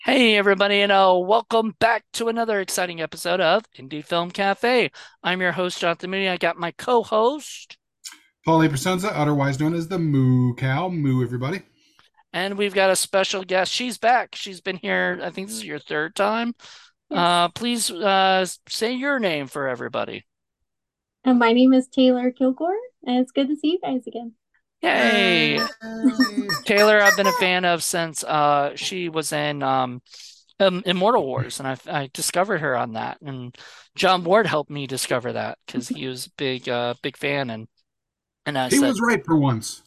Hey everybody, and welcome back to another exciting episode of Indie Film Cafe. I'm your host, Jonathan Mooney. I got my co-host, Paul A. Presenza, otherwise known as the Moo Cow. Moo, everybody. and we've got a special guest. She's back. She's been here, I think this is your third time. Yes. Please say your name for everybody. And my name is Taylor Kilgore, and it's good to see you guys again. Yay! Yay! Taylor, I've been a fan of since she was in Immortal Wars, and I discovered her on that. And John Ward helped me discover that because he was a big fan, and I He said, was right for once.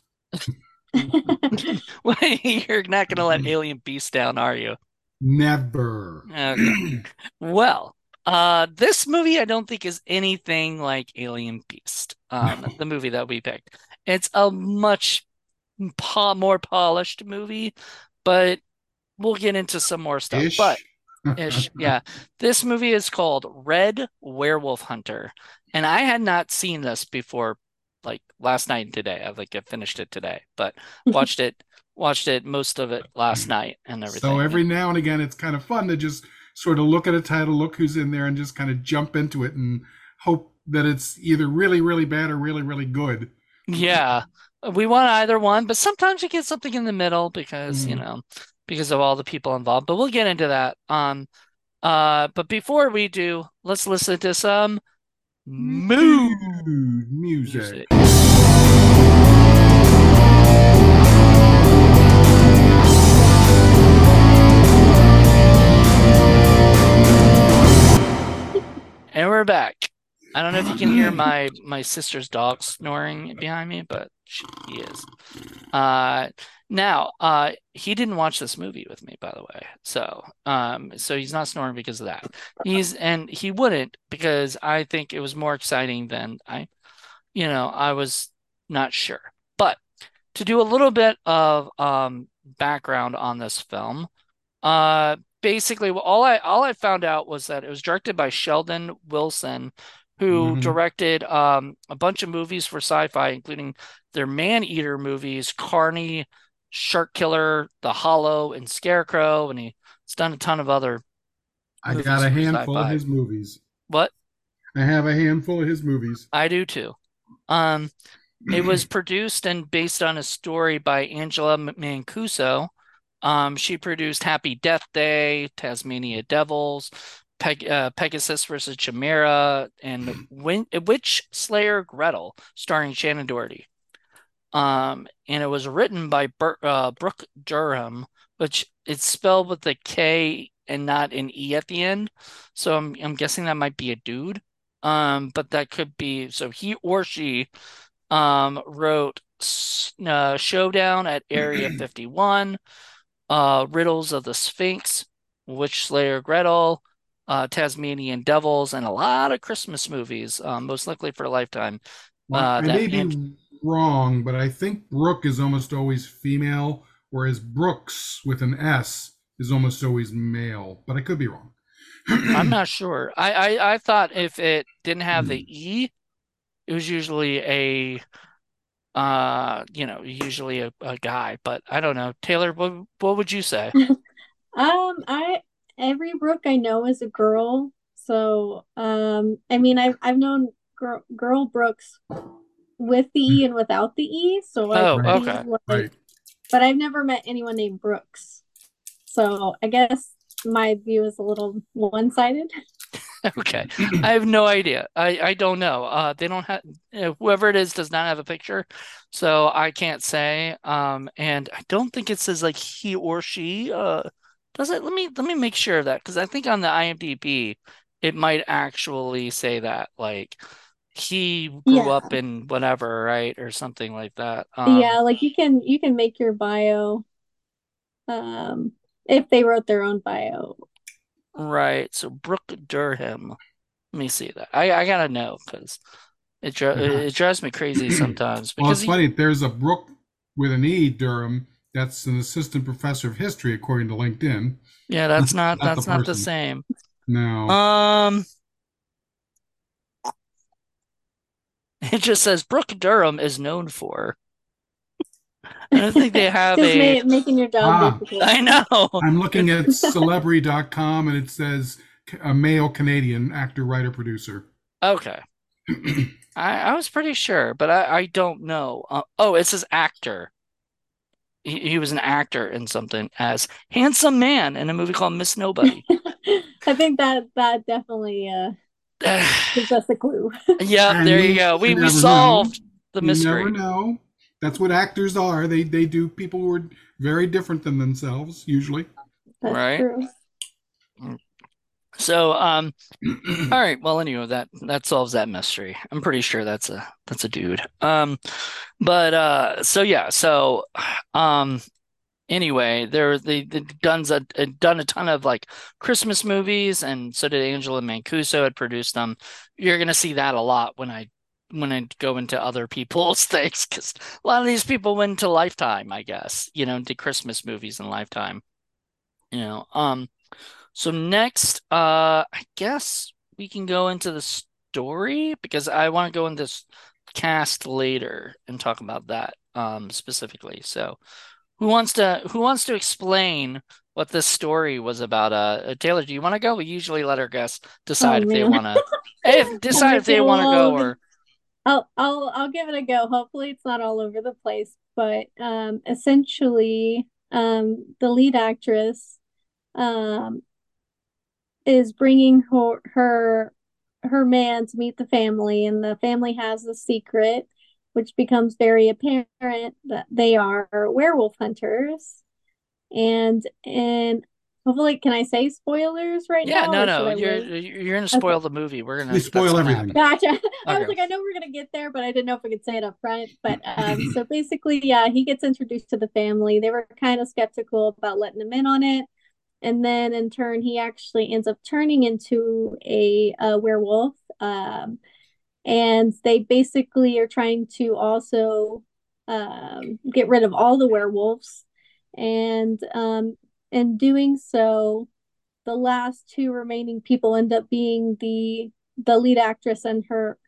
well, you're not going to let Alien Beast down, are you? Never. Okay. Well, this movie I don't think is anything like Alien Beast, No. the movie that we picked. It's a much more polished movie, but we'll get into some more stuff. But Ish. ish, yeah. This movie is called Red Werewolf Hunter, and I had not seen this before, like last night and today. I finished it today, but watched it watched it most of it last night and So everything. every now and again, it's kind of fun to just sort of look at a title, look who's in there, and just kind of jump into it and hope that it's either really, really bad or really, really good. Yeah, we want either one, but sometimes you get something in the middle because, Mm. because of all the people involved. But we'll get into that. But before we do, let's listen to some moo Mood music. music. And we're back. I don't know if you can hear my sister's dog snoring behind me, but she is. Uh now, he didn't watch this movie with me, by the way. So he's not snoring because of that. He wouldn't because I think it was more exciting than I was not sure. But to do a little bit of background on this film, basically, all I found out was that it was directed by Sheldon Wilson, who Hmm. directed a bunch of movies for Sci-Fi, including their Man-Eater movies, Carney, Shark Killer, The Hollow, and Scarecrow, and he's done a ton of other I got movies a for handful of Sci-Fi. his movies. What? I have a handful of his movies. I do too. Um, it was produced and based on a story by Angela Mancuso. She produced Happy Death Day, Tasmania Devils, Pegasus versus Chimera, and Witch Slayer Gretel, starring Shannon Doherty. And it was written by Brooke Durham, which it's spelled with a K and not an E at the end. So I'm guessing that might be a dude. But that could be so he or she wrote Showdown at Area 51, Riddles of the Sphinx, Witch Slayer Gretel, Tasmanian Devils, and a lot of Christmas movies, most likely for Lifetime. Well, I That may and be wrong, but I think Brooke is almost always female, whereas Brooks with an S is almost always male. But I could be wrong. I'm not sure. I thought if it didn't have the E, it was usually usually a guy, but I don't know. Taylor, what would you say? I every Brooke I know is a girl, so I mean I've known girl Brooks with the E and without the E, so I Oh, could Right, be okay. like, right. but I've never met anyone named Brooks, so I guess my view is a little one-sided. Okay. I have no idea. I don't know. They don't have whoever it is does not have a picture, so I can't say. And I don't think it says like he or she. Does it? Let me make sure of that because I think on the IMDb it might actually say that like he grew Yeah, up in whatever, right? Or something like that. yeah, like you can make your bio um if they wrote their own bio. Right. So Brooke Durham. Let me see that. I gotta know because it drives me crazy sometimes Well, because it's funny. There's a Brooke with an E, Durham. That's an assistant professor of history, according to LinkedIn. yeah, that's not Not the that's not the person. same. No. Um, it just says Brooke Durham is known for. I don't think they have Just a. making your job Ah, difficult. I know. I'm looking at celebrity.com and it says a male Canadian actor, writer, producer. Okay. I was pretty sure, but I don't know. Oh, it says actor. He was an actor in something as handsome man in a movie called Miss Nobody. I think that definitely gives us a clue. Yep, And there you go. you We never know. solved the You never mystery. know. That's what actors are. They do people who are very different than themselves, usually. That's Right. true. So, all right. Well, anyway, that solves that mystery. I'm pretty sure that's a dude. But so yeah, so um, anyway, they done a ton of like Christmas movies, and so did Angela Mancuso had produced them. You're gonna see that a lot when I go into other people's things, because a lot of these people went to Lifetime, I guess, did Christmas movies in Lifetime. You know, so next, I guess we can go into the story because I want to go into this cast later and talk about that specifically. So who wants to explain what this story was about? Taylor, do you want to go? We usually let our guests Oh decide if they man. want to, if I'm decide if like, they want to go well, or I'll give it a go. Hopefully it's not all over the place, but essentially the lead actress um is bringing her man to meet the family, and the family has a secret, which becomes very apparent that they are werewolf hunters. And hopefully, can I say spoilers right yeah, now, no, or should no, I you're wait? you're gonna Okay. spoil the movie. We That's spoil gonna everything. happen. Gotcha. I was Okay. like, I know we're gonna get there, but I didn't know if we could say it up front. But so basically, yeah, he gets introduced to the family. They were kind of skeptical about letting him in on it, and then in turn, he actually ends up turning into a werewolf. And they basically are trying to also get rid of all the werewolves, and in doing so, the last two remaining people end up being the lead actress and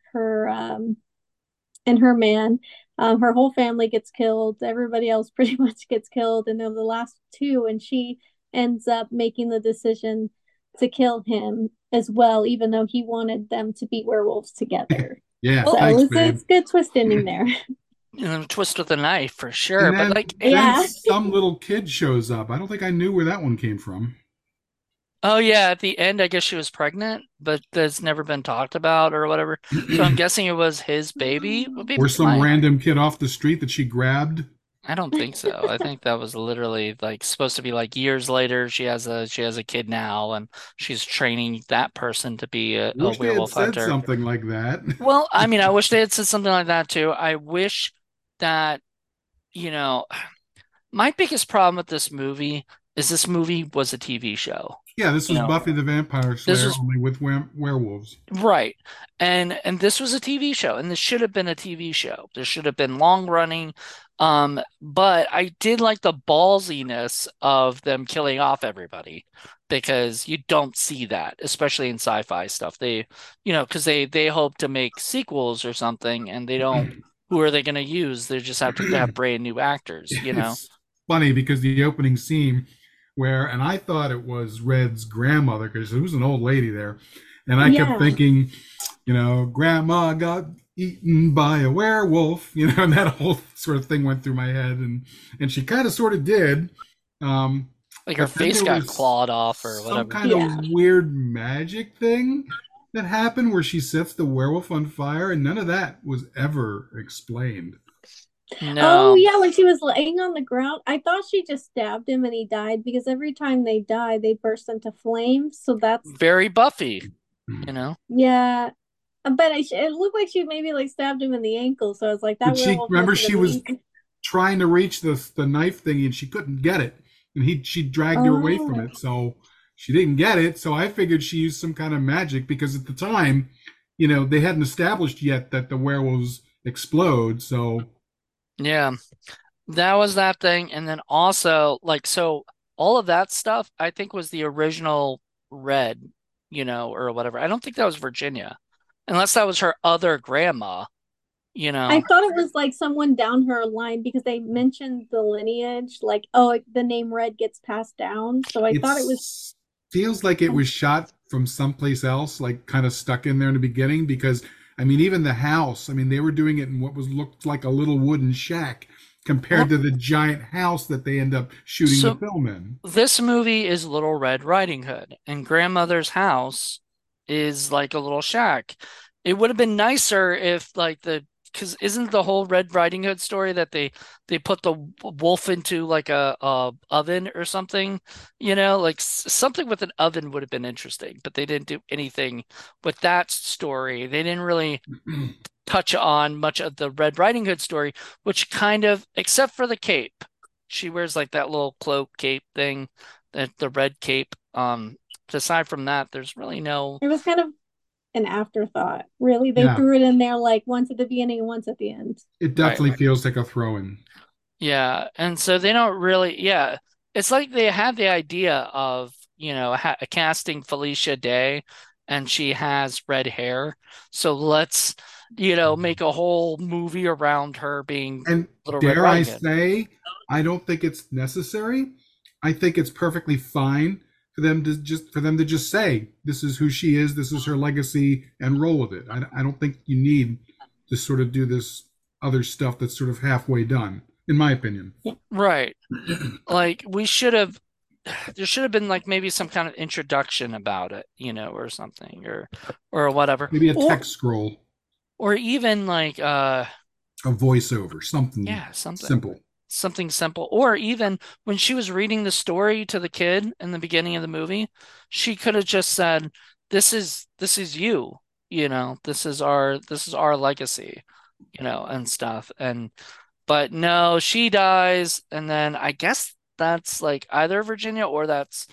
her man. Her whole family gets killed. Everybody else pretty much gets killed, and they're the last two. And she ends up making the decision to kill him as well, even though he wanted them to be werewolves together. Yeah, Well, So thanks, it's babe. good twist ending there. twist with a knife for sure. And But then like, then Yeah. some little kid shows up. I don't think I knew where that one came from. oh yeah, at the end, I guess she was pregnant, but that's never been talked about or whatever. So I'm guessing it was his baby. Would be Or some my. random kid off the street that she grabbed. I don't think so. I think that was literally like supposed to be like years later. She has a kid now, and she's training that person to be a Wish they had werewolf said hunter. something like that. Well, I mean, I wish they had said something like that too. I wish that, you know, my biggest problem with this movie was a TV show. Yeah, this You was know, Buffy the Vampire this Slayer was only with werewolves. right. And this was a TV show, and this should have been a TV show. This should have been long running. But I did like the ballsiness of them killing off everybody because you don't see that, especially in sci-fi stuff. Because they hope to make sequels or something, and they don't. Who are they going to use? They just have to have brand new actors, you know? It's funny because the opening scene where, and I thought it was Red's grandmother because there was an old lady there, and I kept Yeah. thinking, Grandma got eaten by a werewolf, and that whole sort of thing went through my head, and she kind of sort of did. Um, Like her but then face there got was clawed off or some whatever. kind of Yeah. weird magic thing that happened where she sets the werewolf on fire, and none of that was ever explained. Oh No, yeah, when she was laying on the ground, I thought she just stabbed him and he died, because every time they die, they burst into flames. So that's, very Buffy, you know? yeah. But it looked like she maybe like stabbed him in the ankle. So I was like, that But she werewolf remember must have she been was weak. trying to reach the knife thingy and she couldn't get it, and she dragged her away from Oh, it, so she didn't get it. So I figured she used some kind of magic because at the time, they hadn't established yet that the werewolves explode. So Yeah, that was that thing. And then also, like, so all of that stuff, I think was the original Red, or whatever. I don't think that was Virginia, unless that was her other grandma, you I know. thought it was like someone down her line because they mentioned the lineage, like, oh, the name Red gets passed down. So I thought it was. It's feels like it was shot from someplace else, like kind of stuck in there in the beginning. Because I mean, even the house. I mean, they were doing it in what was looked like a little wooden shack compared Well, to the giant house that they end up shooting the so film in. this movie is Little Red Riding Hood, and grandmother's house is like a little shack. It would have been nicer if like the because isn't the whole Red Riding Hood story that they put the wolf into like a oven or something, like something with an oven would have been interesting, but they didn't do anything with that story. They didn't really touch on much of the Red Riding Hood story, which kind of, except for the cape, she wears like that little cloak cape thing, that the red cape. Aside from that, there's really no. It was kind of an afterthought. Really, they Yeah, threw it in there like once at the beginning and once at the end. it Right. definitely feels like a throw-in. Yeah, and so they don't really. Yeah, it's like they had the idea of casting Felicia Day, and she has red hair, so let's make a whole movie around her being And Little Red dare I Riding Hood. say, I don't think it's necessary. I think it's perfectly fine for them to just say this is who she is, this is her legacy, and roll with it. I don't think you need to sort of do this other stuff that's sort of halfway done, in my opinion. Right. Like there should have been like maybe some kind of introduction about it, or something, or whatever. Maybe a Or text scroll, or even like a voiceover, something yeah, simple. something simple. Or even when she was reading the story to the kid in the beginning of the movie, she could have just said, this is you, this is our legacy, and stuff. But no, she dies, and then I guess that's like either Virginia or that's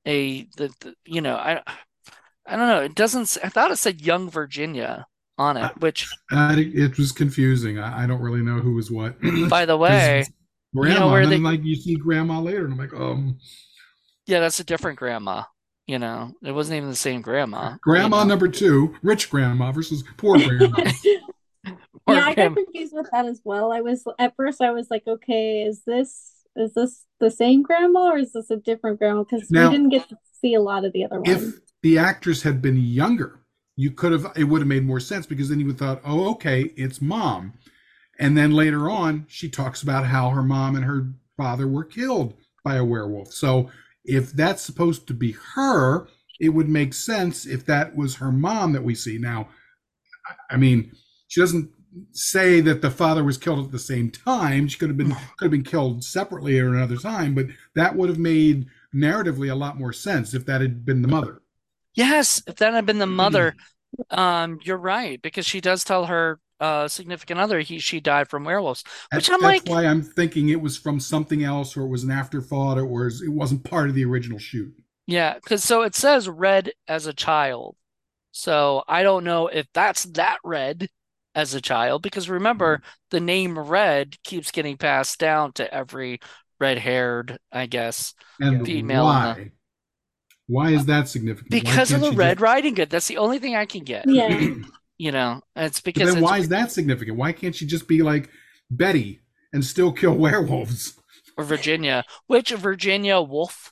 I don't know. It doesn't. I thought it said young Virginia on it, which, It was confusing. I don't really know who was what by the because way, grandma, where and then they, like you see grandma later, and I'm like, yeah, that's a different grandma. It wasn't even the same grandma. grandma number two, rich grandma versus poor grandma. Or Yeah, I got confused with that as well. I was at first I was like, okay, is this the same grandma or is this a different grandma? Because we Now, didn't get to see a lot of the other one. if the actress had been younger, it would have made more sense because then you would have thought, oh, okay, it's mom. And then later on, she talks about how her mom and her father were killed by a werewolf. So if that's supposed to be her, it would make sense if that was her mom that we see. Now, I mean, she doesn't say that the father was killed at the same time. She could have been killed separately or another time, but that would have made narratively a lot more sense if that had been the mother. Yes, if that had been the mother, you're right, because she does tell her significant other she died from werewolves, which I'm That's like, why I'm thinking it was from something else, or it was an afterthought, or it wasn't part of the original shoot. yeah, because so it says red as a child. So I don't know if that's that red as a child, because remember, the name Red keeps getting passed down to every red-haired, I guess, And female in the why? Why is that significant? Why because of can't the she just? Red Riding Hood. That's the only thing I can get. Yeah. It's But because then it's why is that significant? Why can't she just be like Betty and still kill werewolves? or Virginia, which Virginia Wolf.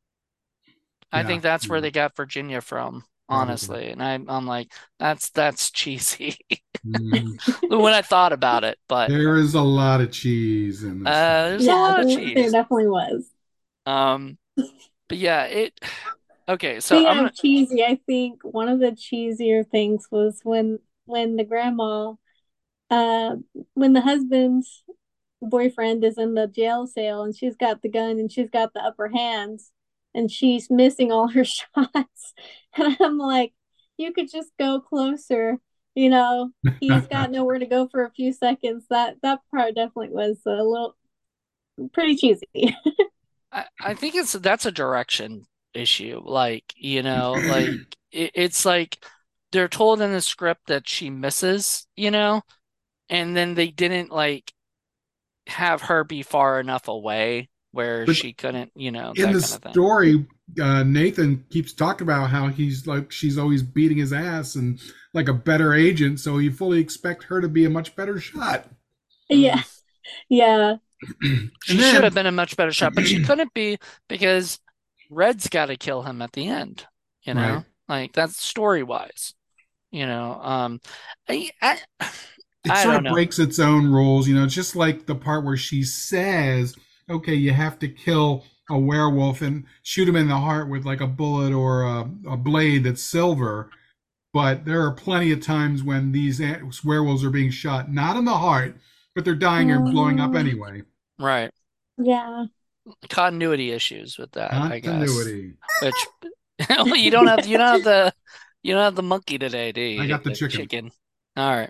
I Yeah, think that's where yeah, they got Virginia from, probably. honestly. And I'm like, that's cheesy Mhm. when I thought about it, but There is a lot of cheese in this film. there's a Yeah, lot of there cheese. definitely was. Um, but yeah, okay, so I'm Speaking gonna of cheesy, I think one of the cheesier things was when the grandma uh when the husband's boyfriend is in the jail cell and she's got the gun and she's got the upper hands and she's missing all her shots. And I'm like, you could just go closer, you know. He's got nowhere to go for a few seconds. That part definitely was a little pretty cheesy. I think that's a direction issue. Like, like it's like they're told in the script that she misses, and then they didn't like have her be far enough away where But she couldn't, in that the kind of thing. story, Nathan keeps talking about how he's like she's always beating his ass and like a better agent, so you fully expect her to be a much better shot. Yeah, Mm. yeah. And She should have then been a much better shot, but she couldn't be because Red's got to kill him at the end, you right, know? Like that's story wise, you know. I, I it I sort don't of know. breaks its own rules, you know, just like the part where she says, okay, you have to kill a werewolf and shoot him in the heart with like a bullet or a blade that's silver. But there are plenty of times when these werewolves are being shot, not in the heart, but they're dying or blowing up Um, anyway. Right. yeah. Continuity issues with that, I guess. Continuity. Which well, you don't have the monkey today, do you? I You got got the the chicken. chicken. All right.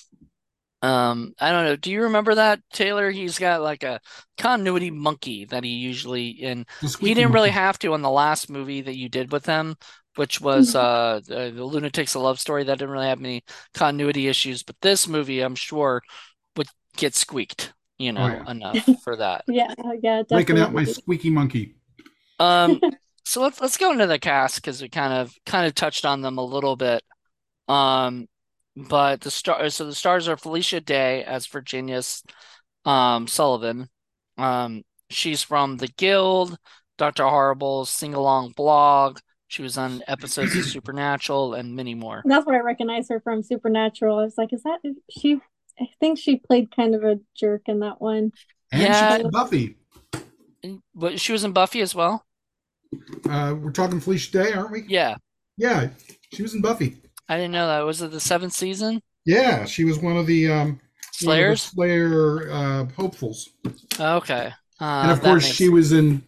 I don't know. Do you remember that, Taylor? He's got like a continuity monkey that he usually and The he squeaky didn't really monkey. have to on the last movie that you did with him, which was Mhm. the Lunatics: A Love Story that didn't really have any continuity issues, but this movie I'm sure would get squeaked, Oh yeah. enough for that. Yeah, yeah, Breaking out my definitely. squeaky monkey. Um so let's go into the cast because we kind of touched on them a little bit. Um, but the stars are Felicia Day as Virginia Sullivan. She's from The Guild, Dr. Horrible's Sing Along blog. She was on episodes of Supernatural and many more. That's where I recognize her from Supernatural. I was like, is that she? I think she played kind of a jerk in that one. And she's Yeah, But Buffy. but she was in Buffy as well. We're talking Felicia Day, aren't we? Yeah, Yeah, she was in Buffy. I didn't know that. Was it the seventh season? Yeah, she was one of the Slayers? Slayer hopefuls. Okay. And of That course, she makes was in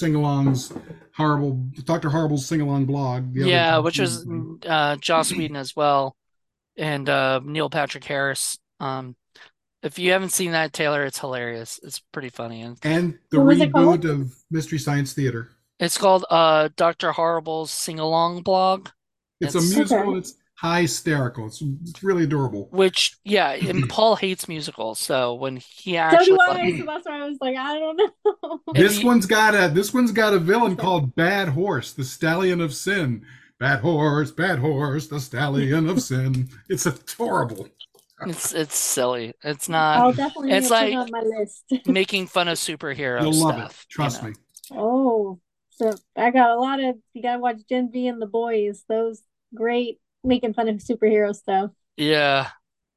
Doctor Horrible's Sing Along blog. The other yeah, Joss which Whedon was thing. Joss Whedon as well, and Neil Patrick Harris. If you haven't seen that, Taylor, it's hilarious. It's pretty funny, and And the what was it called? reboot of Mystery Science Theater. it's called Dr. Horrible's Sing Along blog. It's a It's musical. Okay. And it's hysterical. It's really adorable. which yeah, and Paul hates musicals, so when he So do actually like I. So that's why I was like, I don't know. if This you one's got a villain Okay. called Bad Horse, the Stallion of Sin. Bad horse, the Stallion of Sin. It's adorable. it's silly. It's not. I'll definitely need It's to put it like on my list. making fun of superhero You'll love it. stuff. Trust me. Oh, so I got a lot of, you gotta watch Gen V and the Boys. Those great making fun of superhero stuff. Yeah.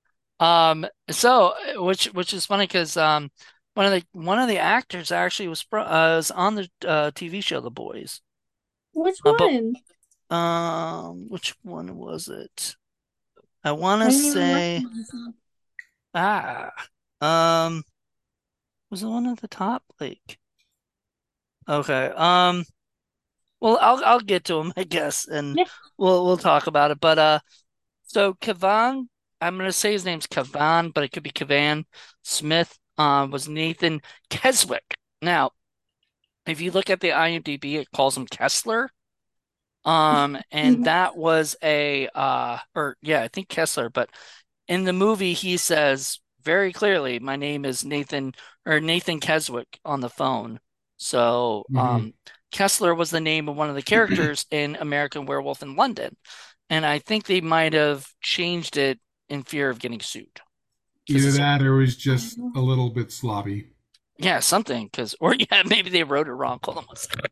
So which is funny because one of the actors actually was on the TV show The Boys. Which But one? which one was it? I want I to didn't even say recognize him. ah um was the one at the top? Like okay. Well, I'll get to him, I guess, and Yeah. we'll talk about it. But so Kavan, I'm gonna say his name's Kavan, but it could be Kavan Smith. Was Nathan Keswick. Now, if you look at the IMDb, it calls him Kessler. And Mhm. that was or yeah, I think Kessler. But in the movie, he says very clearly, "My name is Nathan or Nathan Keswick" on the phone. So, Hmm. Kessler was the name of one of the characters in American Werewolf in London. And I think they might have changed it in fear of getting sued. Because Either it's, that or it was just a little bit sloppy. yeah, something. Or yeah, maybe they wrote it wrong. Hold on one second.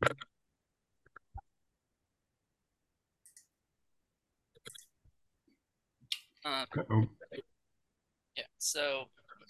Uh, Uh-oh. yeah, so,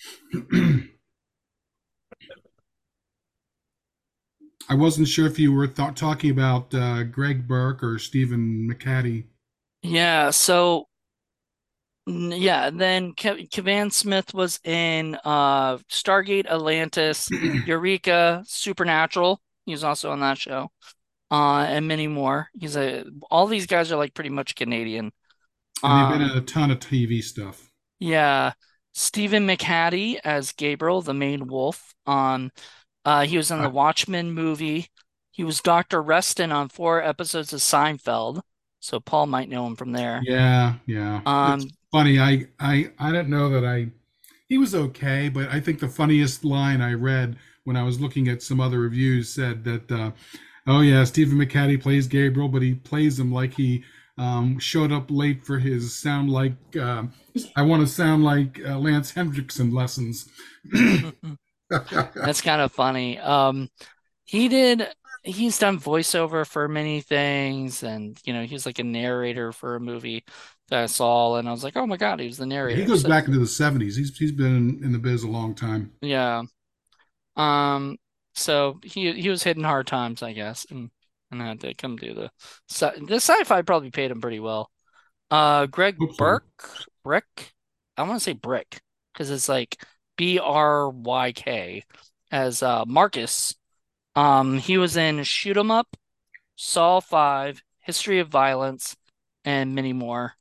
I wasn't sure if you were talking about Greg Burke or Stephen McCaddy. yeah, so, yeah, then Kevan Smith was in Stargate Atlantis, Eureka, Supernatural. He was also on that show. And many more. All these guys are like pretty much Canadian. And they've been Um, in a ton of TV stuff. Yeah, Stephen McHattie as Gabriel, the main wolf. He was in the Uh, Watchmen movie. He was Dr. Reston on 4 episodes of Seinfeld, so Paul might know him from there. yeah, yeah. It's Um, funny. I don't know that I. He was okay, but I think the funniest line I read when I was looking at some other reviews said that Oh yeah, Stephen McHattie plays Gabriel, but he plays him like he showed up late for his sound like I want to sound like Lance Hendrickson lessons. That's kind of funny. He did. He's done voiceover for many things, and he was like a narrator for a movie that I saw, and I was like, oh my God, he was the He narrator. goes So back into the '70s. He's been in the biz a long time. yeah. Um. So he was hitting hard times, I guess, and had to come do the sci-fi probably paid him pretty well. Greg Hope so. Burke, Brick, I want to say Brick because it's like Bryk as Marcus. He was in Shoot 'Em Up, Saw 5, History of Violence, and many more.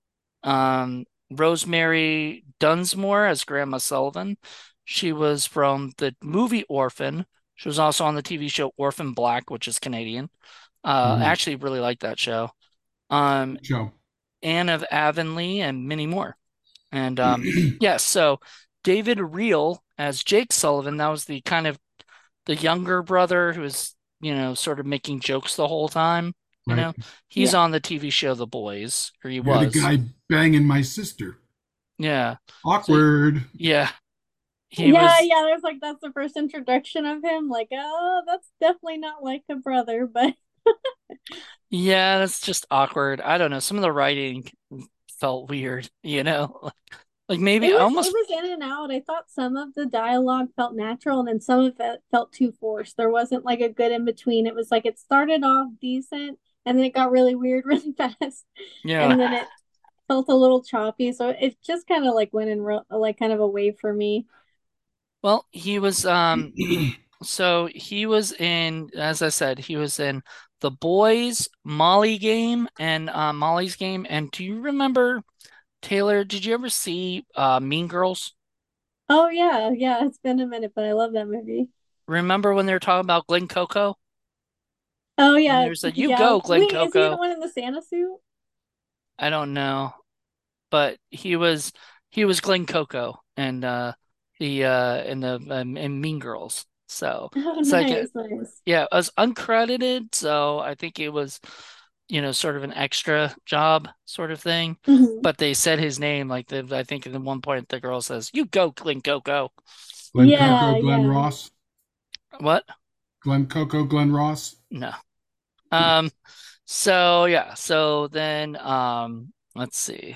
Rosemary Dunsmore as Grandma Sullivan. She was from the movie Orphan. She was also on the TV show Orphan Black, which is Canadian. I Mhm. actually really like that show. Um, Joe. Anne of Avonlea, and many more. And yes, so David Reel as Jake Sullivan, that was the kind of the younger brother who was, sort of making jokes the whole time, you Right. know. He's Yeah. on the TV show The Boys, or he You're the was. guy banging my sister. Yeah. So Awkward. yeah, he Yeah, was yeah, there's like that's the first introduction of him. Like, oh, that's definitely not like a brother, but yeah, that's just awkward. I don't know. Some of the writing felt weird, you know? Like maybe it almost was in and out. I thought some of the dialogue felt natural and then some of it felt too forced. There wasn't like a good in between. It was like it started off decent and then it got really weird really fast. yeah. And then it felt a little choppy. So it just kind of like went in like kind of away for me. Well, he was so he was in, as I said, he was in The Boys, Molly Game, and Molly's Game. And do you remember, Taylor, did you ever see Mean Girls? Oh yeah, yeah, it's been a minute, but I love that movie. Remember when they were talking about Glen Coco? Oh And yeah, they said, "You yeah. go, Glen Wait, is he the Coco." one in the Santa suit? I don't know, but he was Glen Coco and the in the in Mean Girls. So Oh, it's like nice, nice. yeah, it was uncredited, so I think it was, sort of an extra job sort of thing. Mhm. But they said his name, like I think at one point the girl says, "You go, Glen Coco." Glenn Coco, Yeah, Glenn yeah. Ross. What? Glenn Coco, Glenn Ross. No. Um, so yeah, so then let's see.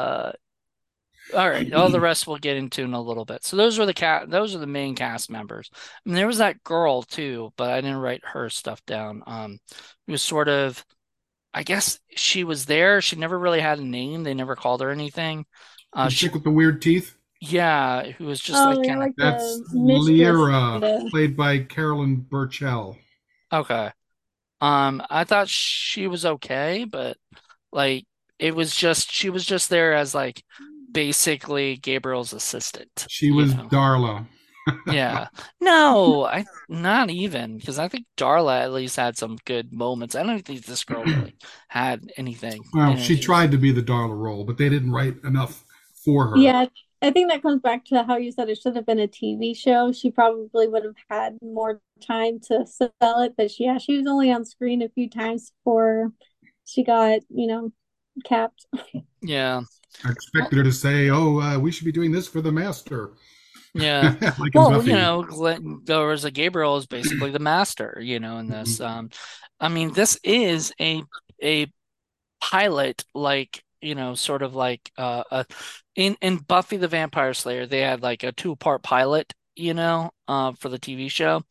All right, all the rest we'll get into in a little bit. So those are the main cast members. And there was that girl too, but I didn't write her stuff down. It was sort of, I guess she was there. She never really had a name. They never called her anything. The She chick with the weird teeth. yeah, who was just Oh, like yeah, kind of like That's the mistress, Lyra, kinda. played by Carolyn Burchell. okay. I thought she was okay, but like she was just there as like basically Gabriel's assistant, She was Darla. Yeah. No, I not even because I think Darla at least had some good moments. I don't think this girl really had anything Well, in it. she She was tried to be the Darla role, but they didn't write enough for her. Yeah, I think that comes back to how you said it should have been a TV show. She probably would have had more time to sell it, but yeah, she was only on screen a few times before she got, capped. yeah. I Well, expected her to say, "Oh, we should be doing this for the master," yeah. like in Well, Buffy. Rosa Gabriel is basically the master, in this. Mhm. I mean, this is a pilot like sort of like in Buffy the Vampire Slayer they had like a two-part pilot for the TV show,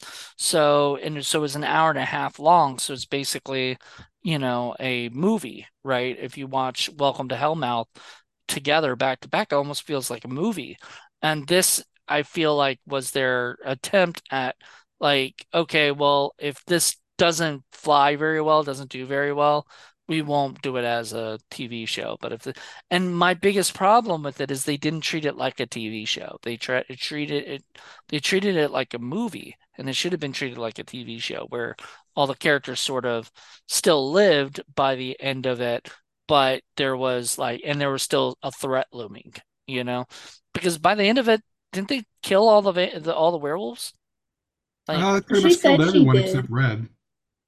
so it's an hour and a half long, so it's basically a movie, right? If you watch Welcome to Hellmouth together back to back, it almost feels like a movie. And this, I feel like, was their attempt at like, okay, well, if this doesn't fly very well, doesn't do very well, we won't do it as a TV show. But and my biggest problem with it is they didn't treat it like a TV show. They treated it like a movie, and it should have been treated like a TV show where all the characters sort of still lived by the end of it, but there was still a threat looming, you know, because by the end of it, didn't they kill all the werewolves? Like, They pretty She much killed said she everyone except did. Red.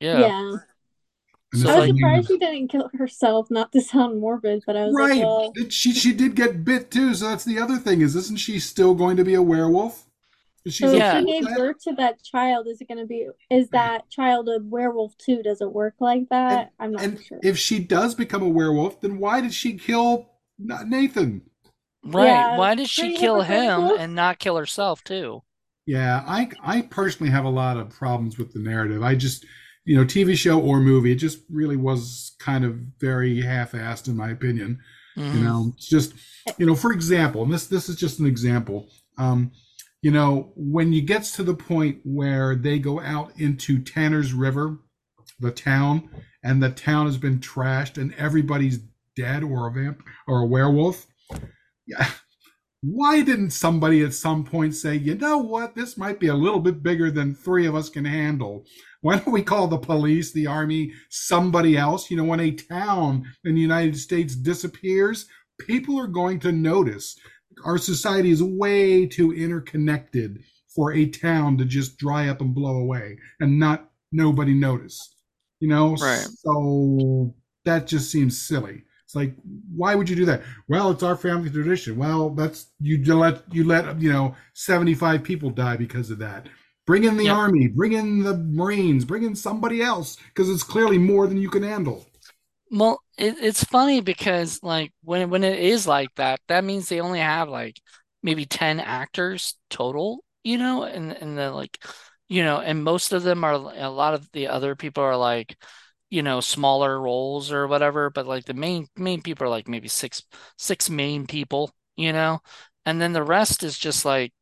Yeah. Yeah. And So I this was is like, surprised she didn't kill herself, not to sound morbid, but I was like, right. well, She did get bit too, so that's the other thing. Is isn't she still going to be a werewolf? She's so if okay she yeah, with gave that. birth to that child, is it going to be, is that child a werewolf too? Does it work like And that? I'm not and sure. if she does become a werewolf, then why did she kill Nathan? right. Yeah, Why did she pretty kill him hypocritical. and not kill herself too? Yeah, I personally have a lot of problems with the narrative. I just, TV show or movie, it just really was kind of very half-assed in my opinion. Hmm. It's just, for example, and this is just an example. Um, when you gets to the point where they go out into Tanner's River, the town, and the town has been trashed and everybody's dead or a vamp or a werewolf. Yeah, why didn't somebody at some point say, you know what, this might be a little bit bigger than three of us can handle? Why don't we call the police, the army, somebody else? When a town in the United States disappears, people are going to notice. Our society is way too interconnected for a town to just dry up and blow away and not nobody notice. Right. So that just seems silly. It's like, why would you do that? Well, it's our family tradition. Well, that's you let 75 people die because of that. Bring in the Yep. army, bring in the Marines, bring in somebody else because it's clearly more than you can handle. Well, it's funny because like when it is like that, that means they only have like maybe 10 actors total, and the like, and most of them are a lot of the other people are like, smaller roles or whatever, but like the main people are like maybe six main people, and then the rest is just like,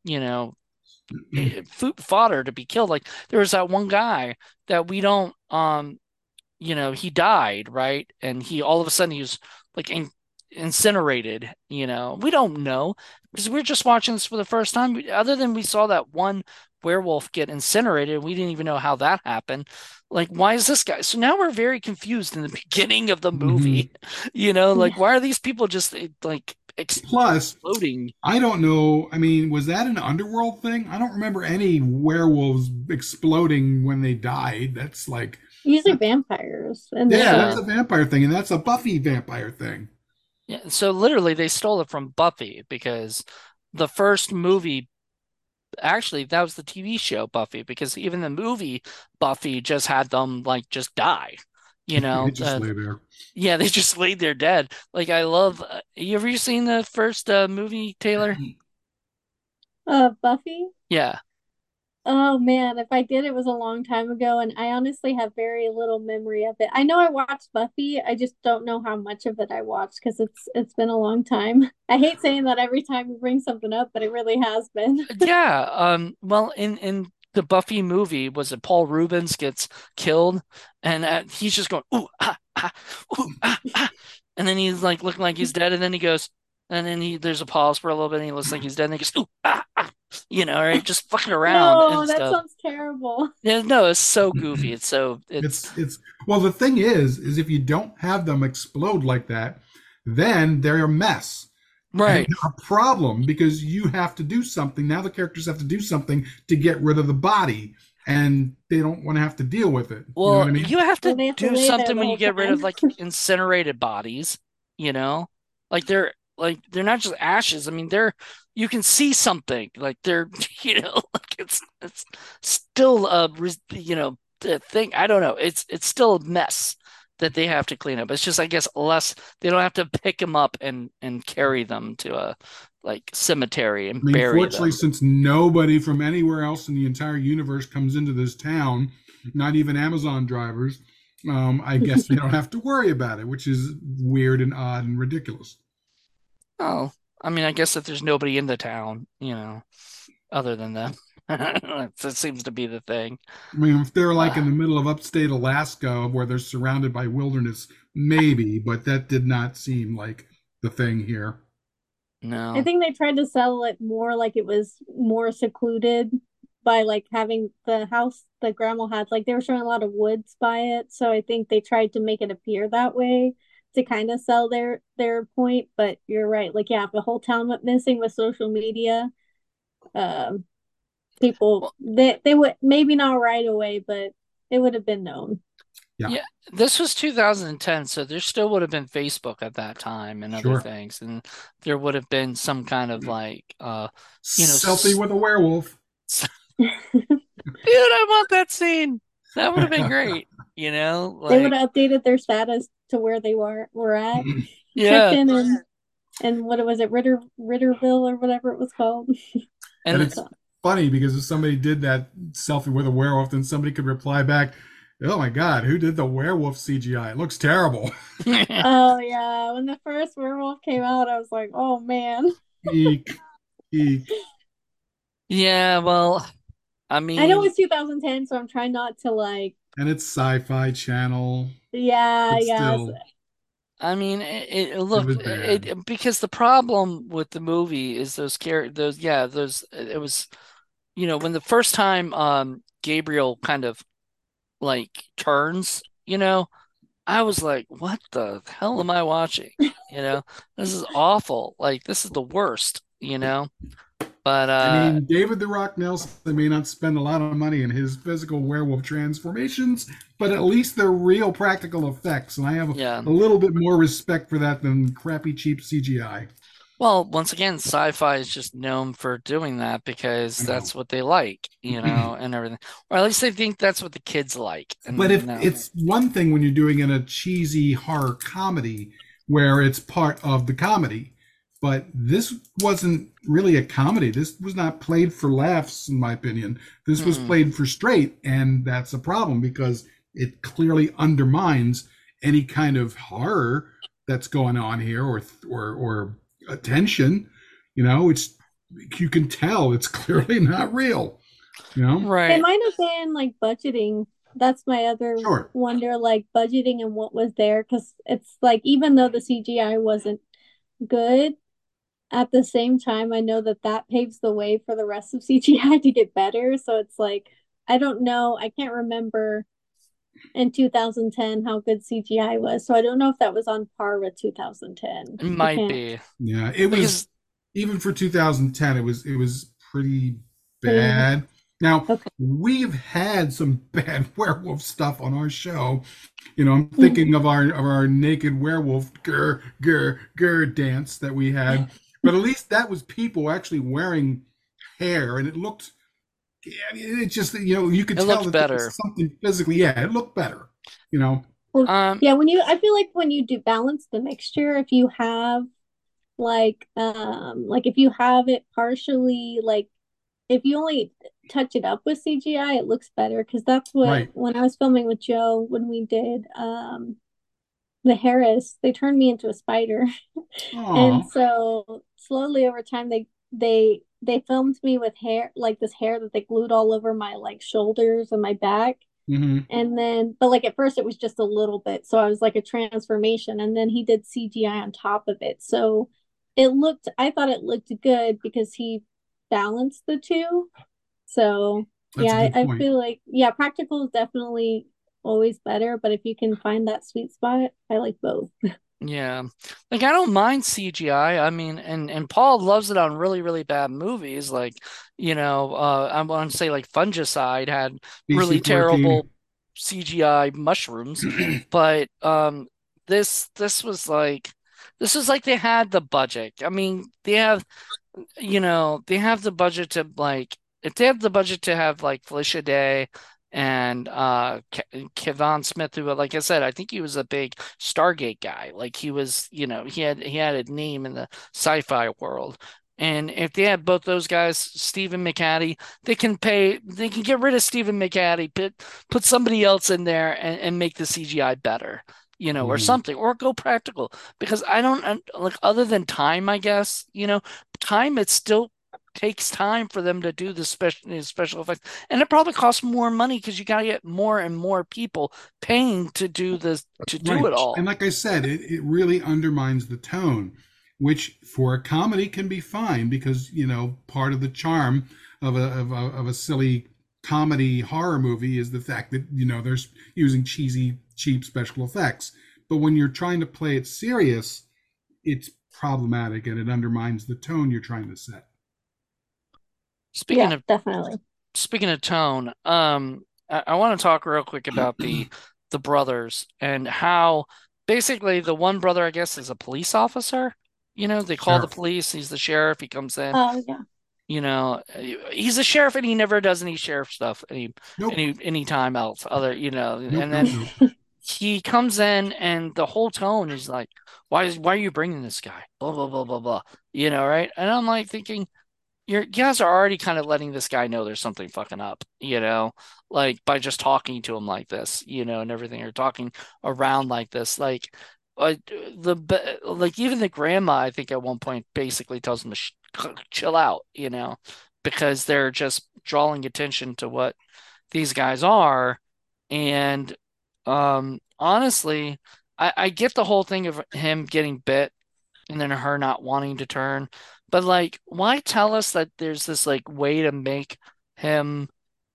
food fodder to be killed. Like there was that one guy that we don't he died, right? And he all of a sudden he was like incinerated, We don't know because we're just watching this for the first time. Other than we saw that one werewolf get incinerated, we didn't even know how that happened. Like, why is this guy? So now we're very confused in the beginning of the movie. Mhm. Like Yeah. why are these people just like Plus, exploding? I don't know. I mean, was that an underworld thing? I don't remember any werewolves exploding when they died. That's like, Usually that, vampires in the yeah, Yeah. that's a show. vampire thing, and that's a Buffy vampire thing. Yeah. So literally they stole it from Buffy because the first movie actually that was the TV show Buffy because even the movie Buffy just had them like just die. You They know, just lay there. yeah, they just laid there dead. Like I love. You ever seen the first movie, Taylor? Buffy? Yeah. Oh man, if I did, it was a long time ago, and I honestly have very little memory of it. I know I watched Buffy, I just don't know how much of it I watched because it's been a long time. I hate saying that every time you bring something up, but it really has been. Yeah. Well, in the Buffy movie, was it Paul Rubens gets killed, and he's just going ooh ooh and then he's like looking like he's dead, and then he goes, and then there's a pause for a little bit, and he looks like he's dead, and he goes right, just fucking around and No, that stuff. sounds terrible. Yeah, no, it's so goofy. It's so It's well, the thing is if you don't have them explode like that, then they're a mess. And right. they're a problem because you have to do something. Now the characters have to do something to get rid of the body, and they don't want to have to deal with it. You know what Well, I mean? you have So to they have to do lay there something the when you whole get rid of time. like incinerated bodies, you know? Like they're not just ashes. I mean, you can see something. Like they're, like it's still a thing. I don't know. It's still a mess that they have to clean up. It's just I guess less they don't have to pick them up and carry them to a like cemetery I and mean, bury fortunately, them. since nobody from anywhere else in the entire universe comes into this town, not even Amazon drivers, I guess they don't have to worry about it, which is weird and odd and ridiculous. Oh, I mean, I guess if there's nobody in the town, other than them. That seems to be the thing. I mean, if they're like Uh, in the middle of upstate Alaska where they're surrounded by wilderness, maybe, but that did not seem like the thing here. I no. think they tried to sell it more like it was more secluded by like having the house that grandma had, like they were showing a lot of woods by it. So I think they tried to make it appear that way to kind of sell their point. But you're right. Like, yeah, if the whole town went missing with social media, um, people Well, they would maybe not right away, but it would have been known. Yeah, Yeah, this was 2010, so there still would have been Facebook at that time and other sure. things, and there would have been some kind of like, you know, Selfie with a werewolf. dude, I want that scene. That would have been great, They would like, have updated their status to where they were at. Checked yeah, in and what was it, Ritterville or whatever it was called. And and it's funny because if somebody did that selfie with a werewolf, then somebody could reply back, "Oh my God, who did the werewolf CGI? It looks terrible." Oh yeah, when the first werewolf came out, I was like, oh man. Eek, eek. yeah, well, I I know mean, it's 2010, so I'm trying not to like. And it's Sci-Fi Channel, Yeah, but yeah. still, it it looked was bad. because the problem with the movie is those characters, those yeah, those it was, when the first time Gabriel kind of like turns, I was like, what the hell am I watching? You know, this is awful. Like, this is the worst. But I mean, David the Rock Nelson may not spend a lot of money in his physical werewolf transformations, but at least they're real practical effects, and I have yeah. a little bit more respect for that than crappy cheap CGI. Well, once again, sci-fi is just known for doing that because I know. that's what they like, and everything. Or at least they think that's what the kids like. But And if no. it's one thing when you're doing in a cheesy horror comedy where it's part of the comedy, but this wasn't really a comedy. This was not played for laughs, in my opinion. This was Mm-mm. played for straight, and that's a problem because it clearly undermines any kind of horror that's going on here or attention. It's you can tell it's clearly not real. You know, It Right. might have been like budgeting. That's my other sure, wonder, like budgeting and what was there, because it's like even though the CGI wasn't good, at the same time, I know that that paves the way for the rest of CGI to get better. So it's like I don't know. I can't remember in 2010 how good CGI was. So I don't know if that was on par with 2010. It I might can't. yeah, be it was because even for 2010. It was pretty Pretty bad. Now okay. we've had some bad werewolf stuff on our show. I'm thinking of our naked werewolf grr grr grr dance that we had, but at least that was people actually wearing hair, and it looked. Yeah, I mean, it just you could it tell looked that there better. was something physically. Yeah, it looked better. You know. Well, Um, yeah, I feel like when you do balance the mixture, if you have like if you have it partially like if you only touch it up with CGI, it looks better because that's what Right. when I was filming with Joe when we did the Harris, they turned me into a spider. And Oh. so slowly over time they filmed me with hair like this hair that they glued all over my like shoulders and my back. Hmm. And then but like at first it was just a little bit. So I was like a transformation and then he did CGI on top of it. So I thought it looked good because he balanced the two. So That's yeah, a good I point. feel like yeah, practical is definitely always better, but if you can find that sweet spot, I like both. yeah, like I don't mind CGI. I mean, and Paul loves it on really, really bad movies. Like, I want to say like Fungicide had really BC-14. terrible CGI mushrooms, but this was like they had the budget. I mean, they have the budget to like if they have the budget to have like Felicia Day and Kevon Smith, who, like I said, I think he was a big Stargate guy. Like he was, he had a name in the sci-fi world. And if they had both those guys, Stephen McHattie, they can get rid of Stephen McHattie, put somebody else in there and make the CGI better, or Mhm. something, or go practical. Because I don't like other than time, I guess, time it still takes time for them to do the special effects, and it probably costs more money because you got to get more and more people paying to do this to do Right. it And all. like I said, it really undermines the tone, which for a comedy can be fine because, part of the charm of a silly comedy horror movie is the fact that, they're using cheesy, cheap special effects. But when you're trying to play it serious, it's problematic and it undermines the tone you're trying to set. speaking Yeah, of definitely. speaking of tone, I want to talk real quick about the the brothers and how basically the one brother, I guess, is a police officer. They call the Sheriff. police. He's the sheriff. He comes in. Oh yeah. He's a sheriff and he never does any sheriff stuff Nope. any time else other, Nope. and Nope. then Nope. he comes in and the whole tone is like, why are you bringing this guy? Blah blah blah blah blah. Right? And I'm like thinking, you guys are already kind of letting this guy know there's something fucking up, like by just talking to him like this, and everything, or talking around like this, uh, like even the grandma, I think at one point basically tells him to chill out, because they're just drawing attention to what these guys are, and honestly, I get the whole thing of him getting bit and then her not wanting to turn. But like, why tell us that there's this like way to make him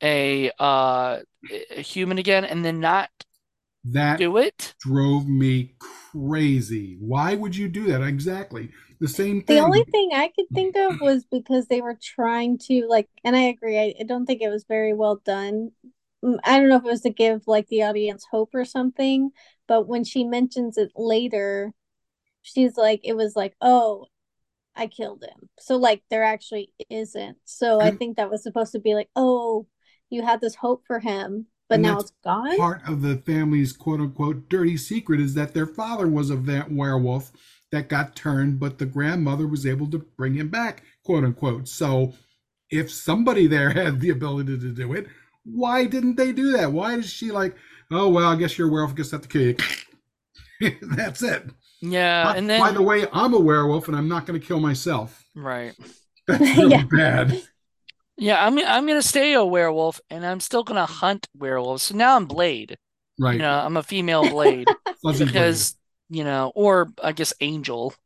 a human again and then not That do it? drove me crazy. Why would you do that? Exactly. The same The thing. only thing I could think of was because they were trying to like, and I agree, I don't think it was very well done. I don't know if it was to give like the audience hope or something, but when she mentions it later, she's like, it was like, oh, I killed him. So like there actually isn't. So I And think that was supposed to be like, oh, you had this hope for him, but and now that's it's gone. part of the family's quote unquote dirty secret is that their father was a werewolf that got turned, but the grandmother was able to bring him back, quote unquote. So if somebody there had the ability to do it, why didn't they do that? Why is she like, oh well, I guess you're a werewolf, I guess I have to kill you. That's it. Yeah, and By then the way, I'm a werewolf and I'm not going to kill myself. right. That's really Yeah. bad. Yeah, I'm gonna stay a werewolf and I'm still gonna hunt werewolves. So now I'm Blade. Right. I'm a female Blade Fuzzy Blade. because, or I guess Angel,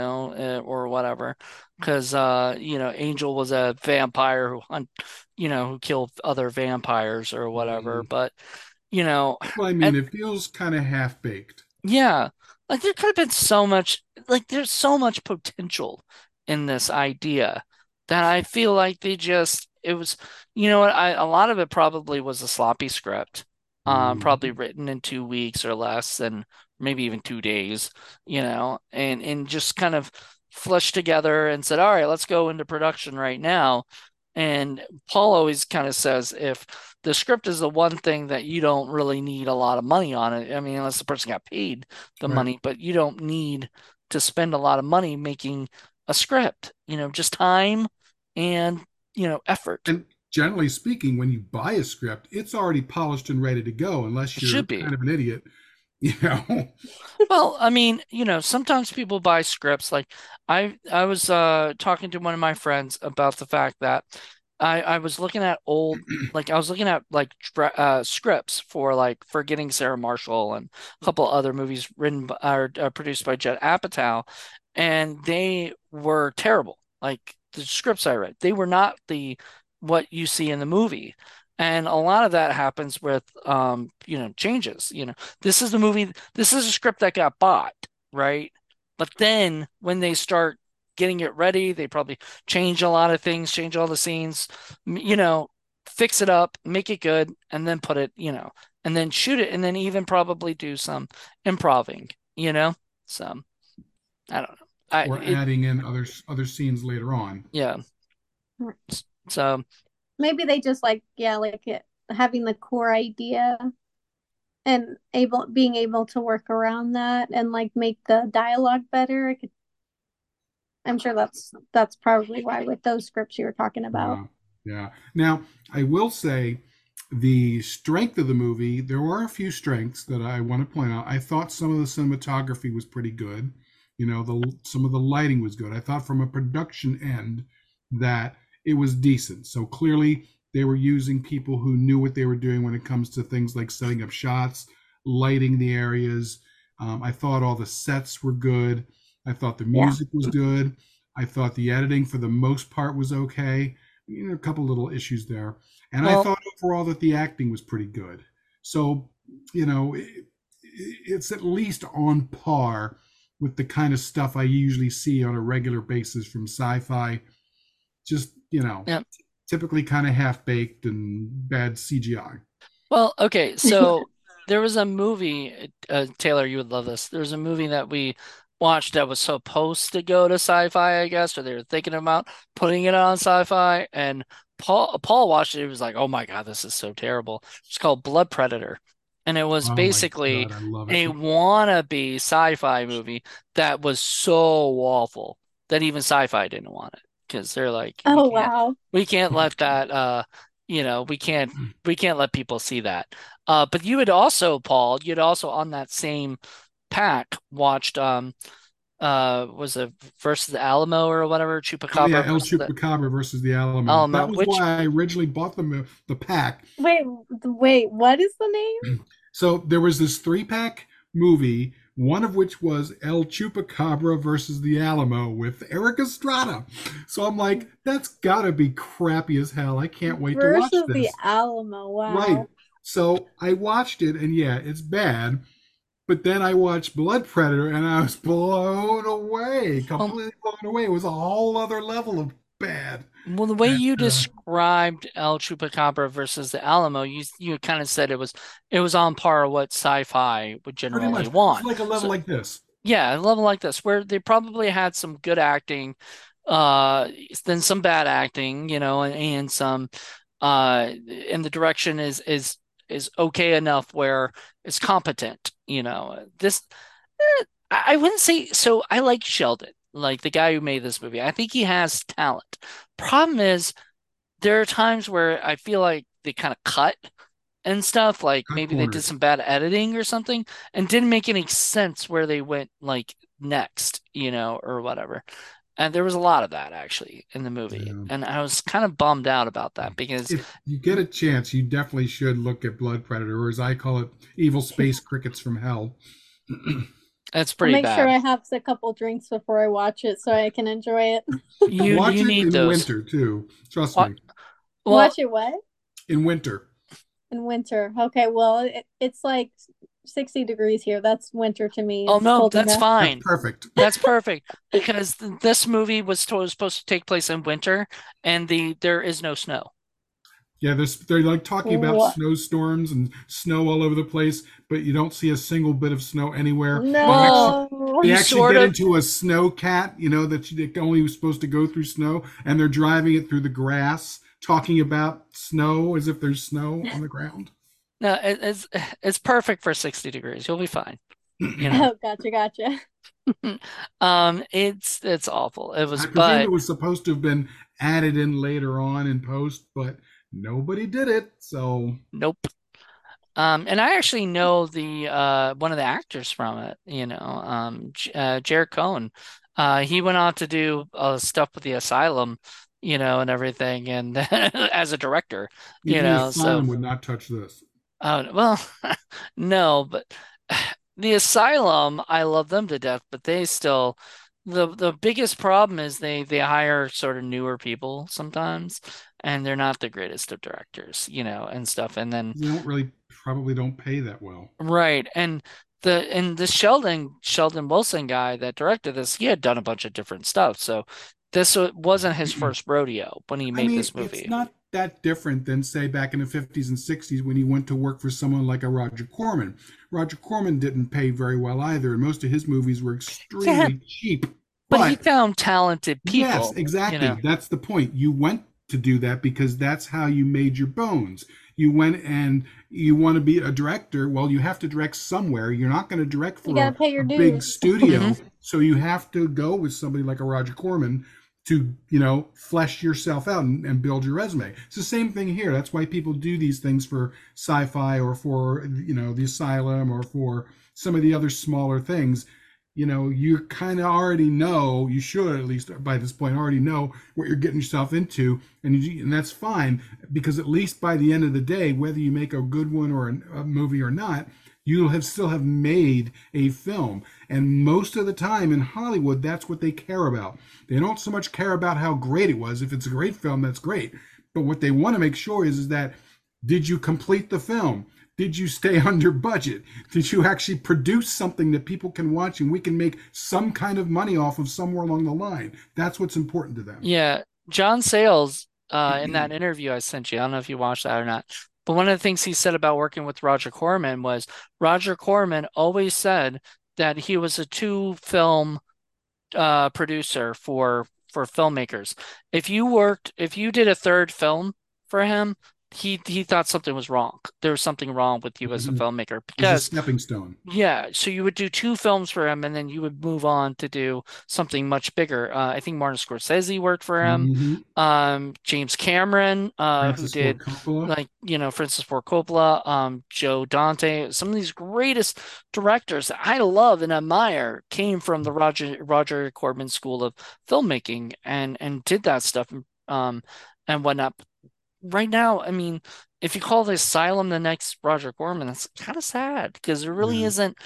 or whatever. Because Angel was a vampire who killed other vampires or whatever. Mm. But, you know, Well, I mean, and it feels kind of half baked. yeah, like there could have been so much, like there's so much potential in this idea that I feel like it was, what, a lot of it probably was a sloppy script, probably Mm. written in 2 weeks or less, and maybe even 2 days, and just kind of flushed together and said, all right, let's go into production right now. And Paul always kind of says if the script is the one thing that you don't really need a lot of money on it. I mean, unless the person got paid the Right. money, but you don't need to spend a lot of money making a script, just time and, effort. And generally speaking, when you buy a script, it's already polished and ready to go, unless It should you're be. kind of an idiot, you know. Well, I mean, sometimes people buy scripts. Like I was talking to one of my friends about the fact that I was looking at I was looking at like scripts for like Forgetting Sarah Marshall and a couple other movies written or produced by Judd Apatow, and they were terrible. Like the scripts I read, they were not the what you see in the movie. And a lot of that happens with changes. This is the movie, this is a script that got bought, right? But then when they start getting it ready, they probably change a lot of things, change all the scenes, fix it up, make it good, and then put it, and then shoot it, and then even probably do some improving, So I don't know. Or adding in other scenes later on. Yeah. So Maybe they just like, yeah, like having the core idea and being able to work around that and like make the dialogue better. I'm sure that's probably why with those scripts you were talking about. Yeah, yeah. Now, I will say the strength of the movie, there were a few strengths that I want to point out. I thought some of the cinematography was pretty good. Some of the lighting was good. I thought from a production end that it was decent. So clearly they were using people who knew what they were doing when it comes to things like setting up shots, lighting the areas. I thought all the sets were good. I thought the Yeah. music was good. I thought the editing for the most part was okay. A couple little issues there. And I well, thought overall that the acting was pretty good. So, it's at least on par with the kind of stuff I usually see on a regular basis from sci-fi. Just, yeah. typically kind of half baked and bad CGI. Well, okay, so there was a movie, Taylor, you would love this. There was a movie that we watched that was supposed to go to sci-fi, I guess, or they were thinking about putting it on sci-fi. And Paul watched it. He was like, "Oh my God, this is so terrible." It's called Blood Predator, and it was Oh my basically God, I love it. a wannabe sci-fi movie that was so awful that even sci-fi didn't want it because they're like, Oh wow. we can't let that, we can't let people see that. But you had also, Paul, you'd also on that same pack watched was it versus the Alamo or whatever, Oh yeah, Chupacabra El versus the Chupacabra versus the Alamo. Alamo, That was which why I originally bought the pack. Wait, wait, what is the name? So there was this 3-pack movie, one of which was El Chupacabra versus the Alamo with Eric Estrada. So I'm like, that's gotta be crappy as hell. I can't wait to watch Versus the this. Alamo. Right. Wow. So I watched it, and yeah, it's bad. But then I watched Blood Predator, and I was blown away, um, completely blown away. It was a whole other level of bad. well, the way And, you described El Chupacabra versus the Alamo, you kind of said it was on par with what sci-fi would pretty generally much, it's want. like a level So like this. yeah, a level like this where they probably had some good acting, then some bad acting, and some and the direction is okay enough where it's competent, This I wouldn't say so. I like Sheldon, like the guy who made this movie. I think he has talent. Problem is, there are times where I feel like they kind of cut and stuff, like Cut maybe they did corners. some bad editing or something, and didn't make any sense where they went like next, or whatever. And there was a lot of that actually in the movie, Yeah. and I was kind of bummed out about that because If you get a chance, you definitely should look at Blood Predator, or as I call it, Evil Space Crickets from Hell. it's I'll pretty make sure bad. I have a couple drinks before I watch it so I can enjoy it. Watch You it need in those. winter too. Trust Uh, me, Well, Watch it what? in winter. In winter. Okay, well, it's like 60 degrees here. That's winter to me. oh It's no, cold that's enough. That's fine. perfect. That's perfect because this movie was supposed to take place in winter, and there is no snow. Yeah, they're like talking about What? snowstorms and snow all over the place, but you don't see a single bit of snow anywhere. Well, No. They you actually sort get of. into a snow cat, that only was supposed to go through snow, and they're driving it through the grass, talking about snow as if there's snow on the ground. No, it's perfect for 60 degrees. You'll be fine. You know. Oh, gotcha, gotcha. It's awful. It was, I presume it but was supposed to have been added in later on in post, but nobody did it. So nope. And I actually know the one of the actors from it. Jared Cohen. He went on to do stuff with the Asylum, and everything, and as a director, even the So asylum would not touch this. well, no, but the Asylum, I love them to death, but they still the biggest problem is they hire sort of newer people sometimes, and they're not the greatest of directors, and stuff. And then They don't really probably don't pay that well. right, and the Sheldon Wilson guy that directed this, he had done a bunch of different stuff, so this wasn't his first rodeo when he I made mean, this it's movie. not that different than, say, back in the 50s and 60s when he went to work for someone like a Roger Corman. Roger Corman didn't pay very well either, and most of his movies were Yeah, extremely cheap. but he But found talented yes, people, exactly. That's the point. You went to do that because that's how you made your bones. You went and you want to be a director. Well, you have to direct somewhere. You're not going to direct You for gotta pay a your big dues. hmm studio. So you have to go with somebody like a Roger Corman to, flesh yourself out and build your resume. It's the same thing here. That's why people do these things for sci-fi or for, the Asylum or for some of the other smaller things. You kind of already know, you should at least by this point already know what you're getting yourself into, and that's fine because at least by the end of the day, whether you make a good one or a movie or not, you'll have still have made a film. And most of the time in Hollywood, that's what they care about. They don't so much care about how great it was. If it's a great film, that's great. But what they want to make sure is that did you complete the film? Did you stay under budget? Did you actually produce something that people can watch and we can make some kind of money off of somewhere along the line? That's what's important to them. Yeah, John Sayles, in that interview I sent you, I don't know if you watched that or not, But one of the things he said about working with Roger Corman was Roger Corman always said that he was a two film producer for filmmakers. If you did a third film for him, he thought something was wrong. There was something wrong with you as a Mhm. filmmaker It was a because stepping stone. yeah, so you would do two films for him and then you would move on to do something much bigger. I think Martin Scorsese worked for him. Hmm. James Cameron, who Francis Ford did Coppola. like, Francis Ford Coppola, Joe Dante, some of these greatest directors that I love and admire came from the Roger Corman School of Filmmaking and did that stuff and whatnot. Right now, I mean, if you call the Asylum the next Roger Corman, that's kind of sad because there really Yeah. isn't.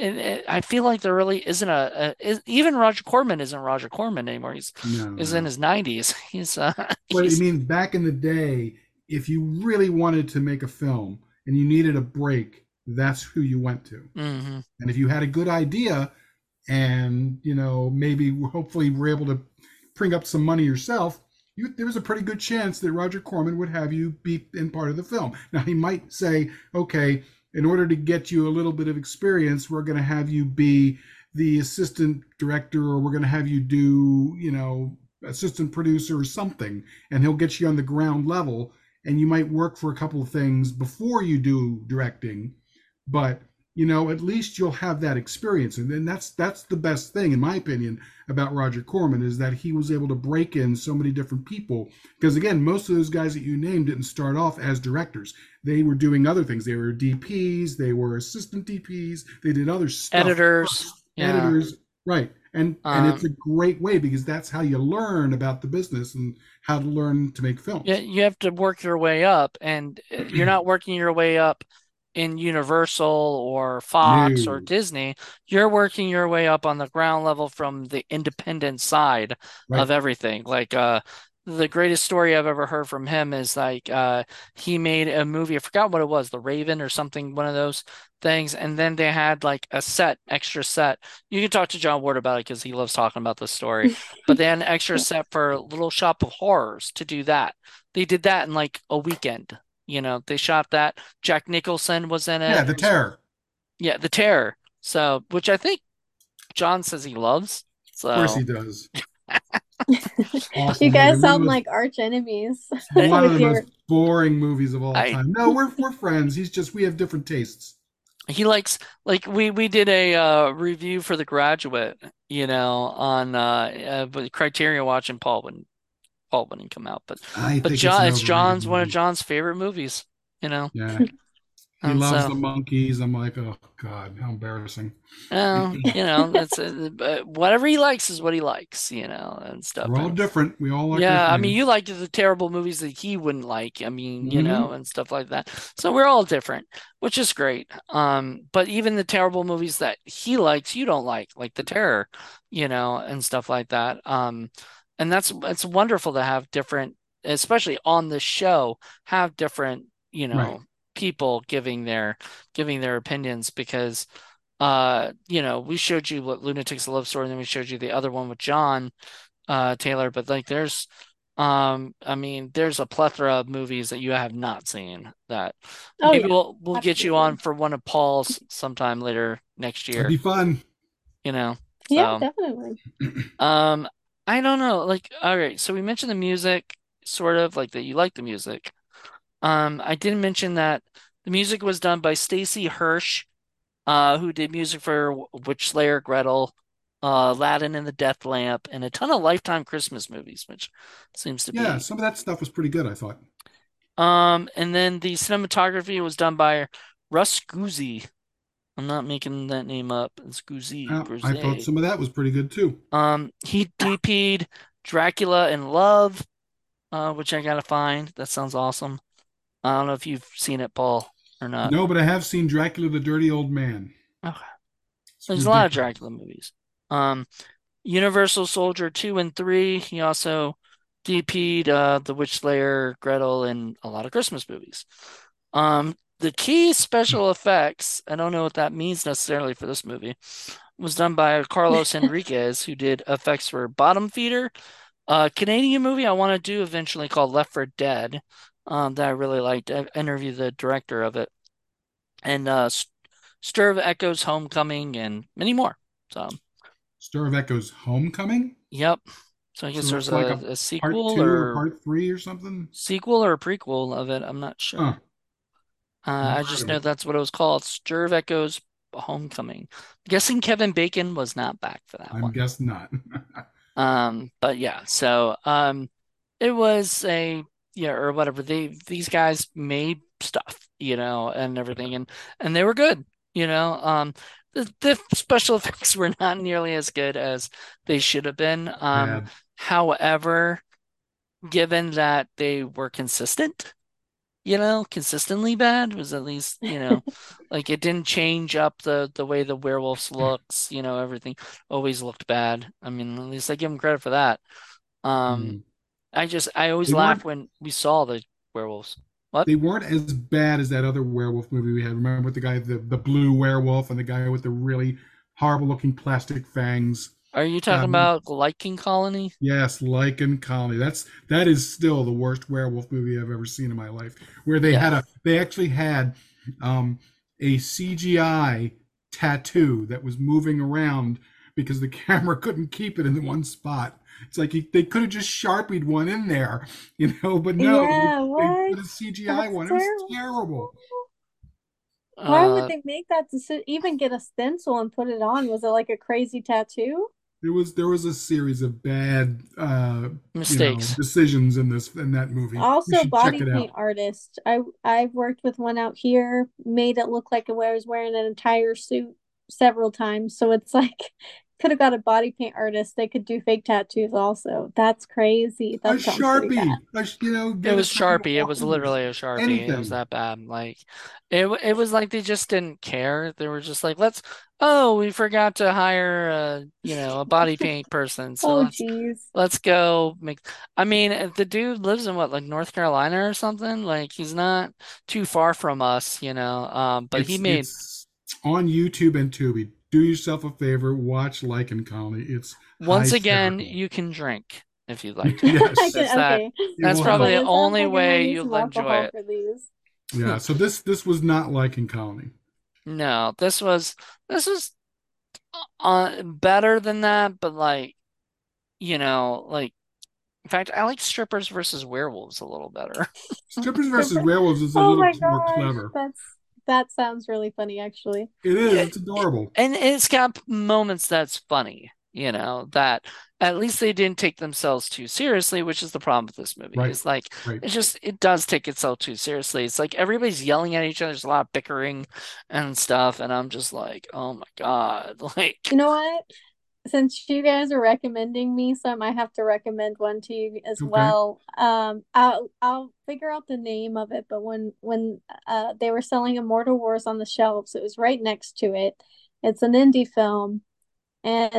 I feel like there really isn't even Roger Corman isn't Roger Corman anymore. No, He's in no. his 90s. But I He's mean, back in the day, if you really wanted to make a film and you needed a break, that's who you went to. mhm. And if you had a good idea and, maybe hopefully were able to bring up some money yourself, there was a pretty good chance that Roger Corman would have you be in part of the film. Now, he might say, okay, in order to get you a little bit of experience, we're going to have you be the assistant director, or we're going to have you do, assistant producer or something, and he'll get you on the ground level, and you might work for a couple of things before you do directing, but at least you'll have that experience. And then that's the best thing, in my opinion, about Roger Corman, is that he was able to break in so many different people. Because again, most of those guys that you named didn't start off as directors. They were doing other things. They were DPs, they were assistant DPs, they did other stuff Editors. first. Yeah. Editors, right. And it's Um, a great way, because that's how you learn about the business and how to learn to make yeah, films. you have to work your way up, and you're not working your way up in Universal or Fox or No. Disney. You're working your way up on the ground level from the independent side of Right. everything. Like the greatest story I've ever heard from him is like he made a movie, I forgot what it was, The Raven or something, one of those things, and then they had like a extra set. You can talk to John Ward about it because he loves talking about this story. But they had an extra set for Little Shop of Horrors to do that. They did that in like a weekend. They shot that. Jack Nicholson was in Yeah, it. The Terror. Yeah, The Terror. So, which I think John says he loves. Of course So, he does. You Awful movie. guys sound like arch enemies One of with the most your. boring movies of all I time. No, we're friends. We have different tastes. he likes like we did a review for The Graduate, on Criterion Watch and Paul wouldn't come out, I but think it's an It's overrated John's one of movie. John's favorite movies, you know, Yeah, he and loves so. the monkeys. I'm like, oh God, how embarrassing. It's whatever he likes is what he likes, and stuff. We're all And different. We all like our yeah, I mean, you things. liked the terrible movies that he wouldn't like. I mean, Hmm. and stuff like that. So we're all different, which is great. But even the terrible movies that he likes, you don't like The Terror, and stuff like that. And it's wonderful to have different, especially on the show, have different, Right. people giving their opinions because we showed you what Lunatics a Love Story, and then we showed you the other one with John Taylor, but like I mean, there's a plethora of movies that you have not seen that Oh maybe yeah, we'll get you on absolutely. for one of Paul's sometime later next That'd year, be fun. you know. Yeah, So, definitely. um I don't know, like all right, so we mentioned the music sort of like that you like the music. I didn't mention that the music was done by Stacey Hirsch, who did music for Witch Slayer, Gretel, Aladdin and the Death Lamp, and a ton of Lifetime Christmas movies, which seems to Yeah, be. some of that stuff was pretty good, I thought. And then the cinematography was done by Russ Guzzi. I'm not making that name up. It's Guzzi, I thought Guzzi. some of that was pretty good too. He DP'd Dracula in Love, which I gotta find. That sounds awesome. I don't know if you've seen it, Paul, or not. No, but I have seen Dracula the Dirty Old Man. Okay. It's There's a lot of ridiculous. Dracula movies. Um, Universal Soldier 2 and 3. He also DP'd The Witch Slayer, Gretel, and a lot of Christmas movies. The key special effects, I don't know what that means necessarily for this movie, was done by Carlos Enriquez, who did effects for Bottom Feeder, a Canadian movie I want to do eventually called Left for Dead. that I really liked. I interviewed the director of it, and Stir of Echoes, Homecoming, and many more. So, Stir of Echoes Homecoming? yep. So I So guess there's that's like a a part sequel two or or part three or something? a prequel of it. I'm not Huh. sure. I Never heard just of know it. that's what it was called. Stir of Echoes, Homecoming. I'm guessing Kevin Bacon was not back for that I'm one. guessing not. But yeah, so it was a yeah or whatever. These guys made stuff, and everything, and they were good, you know. The special effects were not nearly as good as they should have been. Bad. However, given that they were consistent, consistently bad was at least, like it didn't change up the way the werewolves looks, everything always looked bad. I mean, at least I give them credit for that. Um, Mm. I always They laugh weren't when we saw the werewolves. What? they weren't as bad as that other werewolf movie we had. Remember with the guy, the blue werewolf, and the guy with the really horrible looking plastic fangs. Are you talking Um, about Lichen Colony? yes, Lycan Colony. That is still the worst werewolf movie I've ever seen in my life. Where Yeah. they actually had um, a CGI tattoo that was moving around because the camera couldn't keep it in the one spot. It's like they could have just sharpied one in there, but no, Yeah, they what? put a CGI That's one. It was terrible. terrible. Why would Uh, they make that decision? Even get a stencil and put it on? Was it like a crazy tattoo? There was a series of bad Mistakes. decisions in that movie. You Also, should check body it paint out. artist. I've worked with one out here, made it look like I was wearing an entire suit several times. So it's like could have got a body paint artist. They could do fake tattoos also. That's crazy. A That sounds pretty bad. Sharpie, It get was it from Sharpie. It was Walgreens. literally a Sharpie. It was Anything. that bad. Like it was like they just didn't care. They were just like, oh, we forgot to hire a body paint person. So Oh, let's geez. let's go make I mean, if the dude lives in what, like North Carolina or something? Like he's not too far from us, but he made It's on YouTube and Tubi. Do yourself a favor, watch Lichen Colony. It's once again, hysterical. you can drink if you'd like to. I Yes, That's can that okay. it that's will probably help. the It sounds only like I might way need some you'll enjoy alcohol it. for these. Yeah. So this was not Lichen Colony. No, this was better than that, but like in fact, I like strippers versus werewolves a little better. Strippers versus Werewolves is a Oh little my bit more gosh, clever. that sounds really funny actually. It is. Yeah, It's adorable. and it's got moments that's funny, that at least they didn't take themselves too seriously, which is the problem with this movie. Right. Is like Right. it does take itself too seriously. It's like everybody's yelling at each other. There's a lot of bickering and stuff, and I'm just like, oh my God, like You know what? Since you guys are recommending me some, I have to recommend one to you as Okay. well. I'll figure out the name of it, but when they were selling Immortal Wars on the shelves, it was right next to it. It's an indie film, and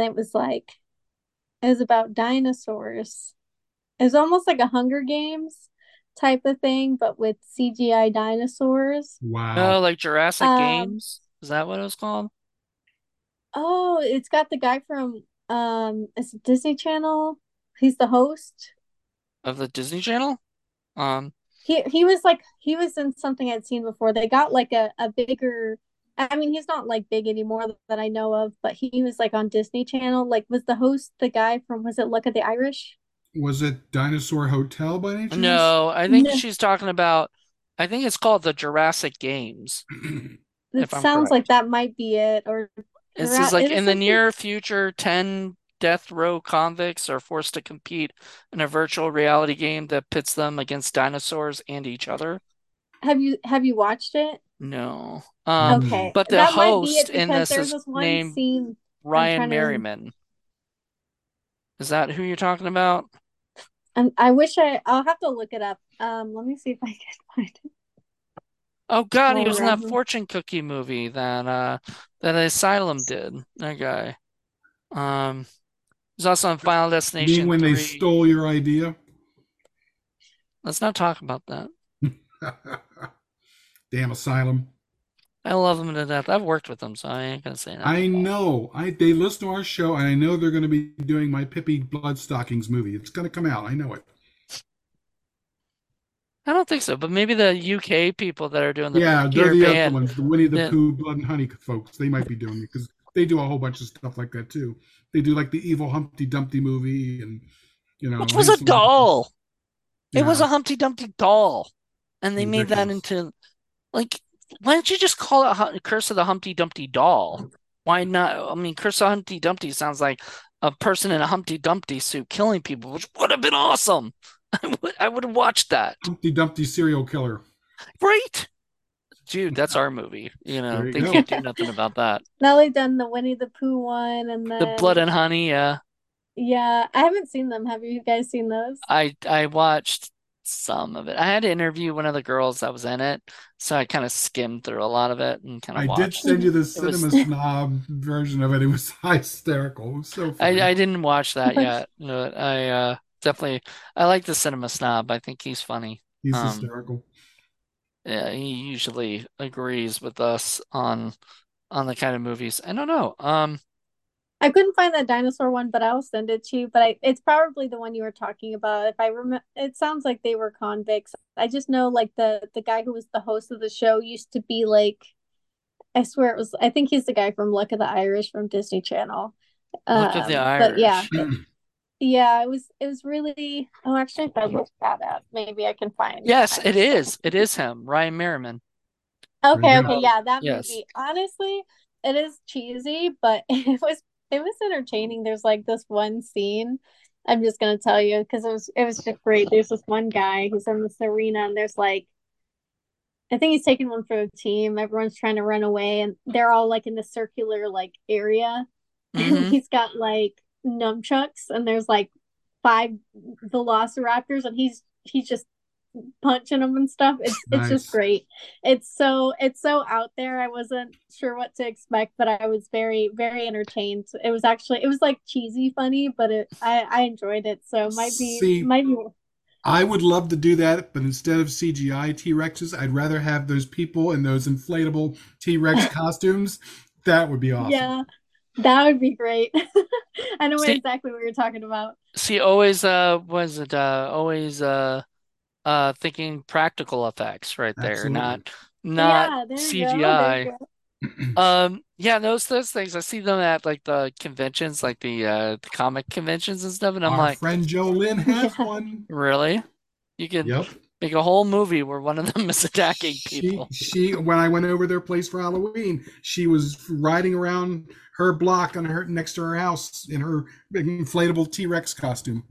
it was about dinosaurs. It was almost like a Hunger Games type of thing, but with CGI dinosaurs. oh, Wow. like Jurassic Um, Games. Is that what it was called? oh, it's got the guy from it's Disney Channel. He's the host. Of the Disney Channel? Um, He was in something I'd seen before. They got like a bigger I mean he's not like big anymore that I know of, but he was like on Disney Channel. Like was the host the guy from was it Luck of the Irish? Was it Dinosaur Hotel by any chance? no, I think No, she's talking about, I think it's called the Jurassic Games, it if I'm sounds like correct. that might be it or It says like it was in the something. near future, 10 death row convicts are forced to compete in a virtual reality game that pits them against dinosaurs and each other. Have you watched it? No. Mm. Okay, But the that might be host it in because this there's is this one named scene I'm Ryan trying to Merriman. Is that who you're talking about? I wish I'll have to look it up. Let me see if I can find it Oh God, he while was we're in on that here. fortune cookie movie that Asylum did. That guy. Um, he's also in Final You mean Destination when they 3. stole your idea? Let's not talk about that. Damn Asylum. I love him to death. I've worked with him, so I ain't gonna say nothing I about know. They listen to our show, and I know they're going to be doing my Pippi Bloodstockings movie. It's going to come out. I know it. I don't think so, but maybe the UK people that are doing the Yeah, they're Peter the other Pan, ones, the Winnie the that, Pooh, Blood and Honey folks. They might be doing it because they do a whole bunch of stuff like that too. They do like the evil Humpty Dumpty movie and which was a Hansel and doll. It was yeah, a Humpty Dumpty doll, and they made that ridiculous. into like. Why don't you just call it Curse of the Humpty Dumpty doll? Why not? I mean, Curse of Humpty Dumpty sounds like a person in a Humpty Dumpty suit killing people, which would have been awesome. I would have watched that. Humpty Dumpty serial killer. Great. Dude, that's our movie. There you They go. can't do nothing about that. Now they've done the Winnie the Pooh one, and The Blood then and Honey, yeah. yeah, I haven't seen them. Have you guys seen those? I watched some of it. I had to interview one of the girls that was in it, so I kind of skimmed through a lot of it and kind of I did watched. send you the It was cinema snob version of it. It was hysterical. It was so funny. I didn't watch that yet, but I definitely I like the Cinema Snob. I think he's funny. He's Um, hysterical. yeah, he usually agrees with us on the kind of movies. I don't know. I couldn't find that dinosaur one, but I'll send it to you. But it's probably the one you were talking about. If I remember, it sounds like they were convicts. I just know like the guy who was the host of the show used to be like, I swear it was. I think he's the guy from Luck of the Irish from Disney Channel. Look at the But yeah, Irish. yeah, it was really. Oh, actually, if I look that up, maybe I can Yes, find it stuff. is. It is him, Ryan Merriman. There you Okay, go. okay, yeah, that Yes. movie. Honestly, it is cheesy, but it was entertaining. There's like this one scene. I'm just gonna tell you because it was just great. There's this one guy who's in this arena, and there's like I think he's taking one for the team. Everyone's trying to run away, and they're all like in the circular like area, and Mm-hmm. he's got like nunchucks, and there's like five velociraptors, and he's just punching them and stuff. It's just Nice. great. It's so out there. I wasn't sure what to expect, but I was very very entertained. It was like cheesy funny, but I enjoyed it. So might be See, might be I would love to do that, but instead of CGI T Rexes, I'd rather have those people in those inflatable T Rex costumes. That would be awesome. yeah, that would be great. I know See, exactly what you're talking about. always was it always thinking practical effects right there, Absolutely. not Yeah, there you go. There you CGI. go. Yeah, those things I see them at like the conventions, like the comic conventions and stuff, and I'm Our like, friend Joe Lynn has Yeah. one. really? You could Yep. make a whole movie where one of them is attacking She people. she when I went over their place for Halloween, she was riding around her block on her next to her house in her big inflatable T Rex costume.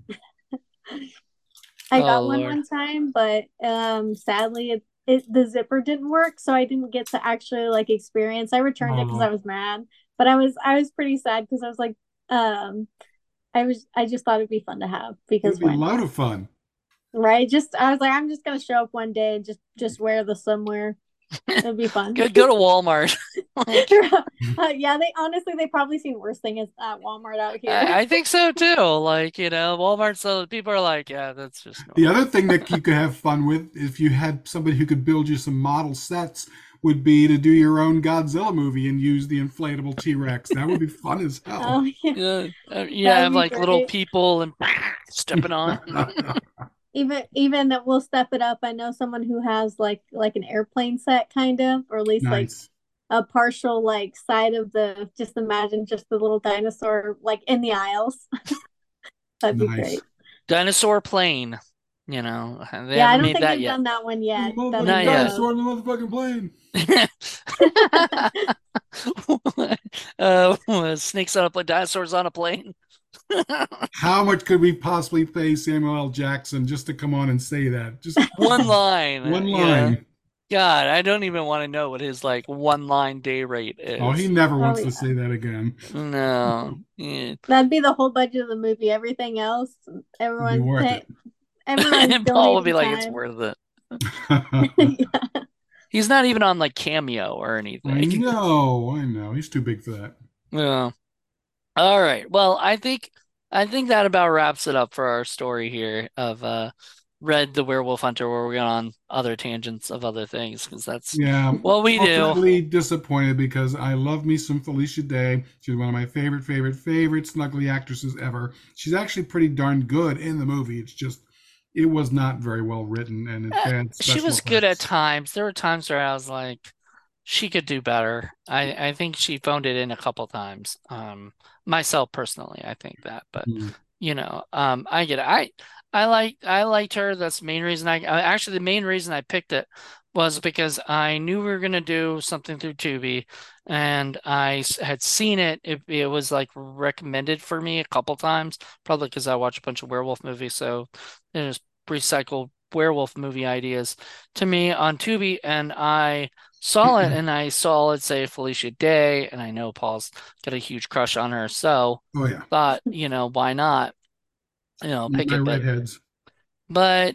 I Oh got one Lord. one time, but sadly it the zipper didn't work, so I didn't get to actually like experience. I returned it because I Oh, was mad, but I was pretty sad because I was like, I just thought it'd be fun to have it because would be a why lot not? of fun. Right? Just I was like, I'm just gonna show up one day and just wear this somewhere. It'd be fun. Go to Walmart. Like, Yeah, they probably seen worse things at Walmart out here. I think so too. Like, Walmart, so people are like, yeah, that's just The normal. other thing that you could have fun with, if you had somebody who could build you some model sets, would be to do your own Godzilla movie and use the inflatable T Rex. That would be fun as hell. Oh yeah, Yeah, you that would have be like little great. people and stepping on. Even that we'll step it up. I know someone who has like an airplane set kind of, or at least like Nice. a partial like side of the just imagine just the little dinosaur like in the aisles. That'd be Nice. great. Dinosaur plane. They Yeah, I haven't don't made think that they've yet. done that one There's a yet. That'd motherfucking Not be yet. dope. dinosaur in the motherfucking plane. Snakes on a plane, dinosaurs on a plane. How much could we possibly pay Samuel L. Jackson just to come on and say that? Just One line, one line. God, I don't even want to know what his like one line day rate Oh, he is. never Oh wants to yeah. say that again. No. Yeah. That'd be the whole budget of the movie. Everything else, It'd be everyone's worth pay, it. everyone's And Paul will be donating like, it's time. worth it. Yeah. He's not even on like Cameo or I anything. know, I know. He's too big for that. Yeah. All right. Well, I think that about wraps it up for our story here of Red the Werewolf Hunter, where we got on other tangents of other things, because that's Yeah, what we do. ultimately disappointed because I love me some Felicia Day. She's one of my favorite snuggly actresses ever. She's actually pretty darn good in the movie. It's just it was not very well written and it had She special was good at effects. times. There were times where I was like, she could do better. I think she phoned it in a couple times. Myself personally, I think that, but Mhm. I get it. I liked her. That's the main reason actually the main reason I picked it was because I knew we were gonna do something through Tubi, and had seen it. It was like recommended for me a couple times, probably because I watch a bunch of werewolf movies, so it just recycled werewolf movie ideas to me on Tubi, and I saw it, and I saw it say Felicia Day, and I know Paul's got a huge crush on her, so Oh yeah, thought, why not, pick my it. redheads. But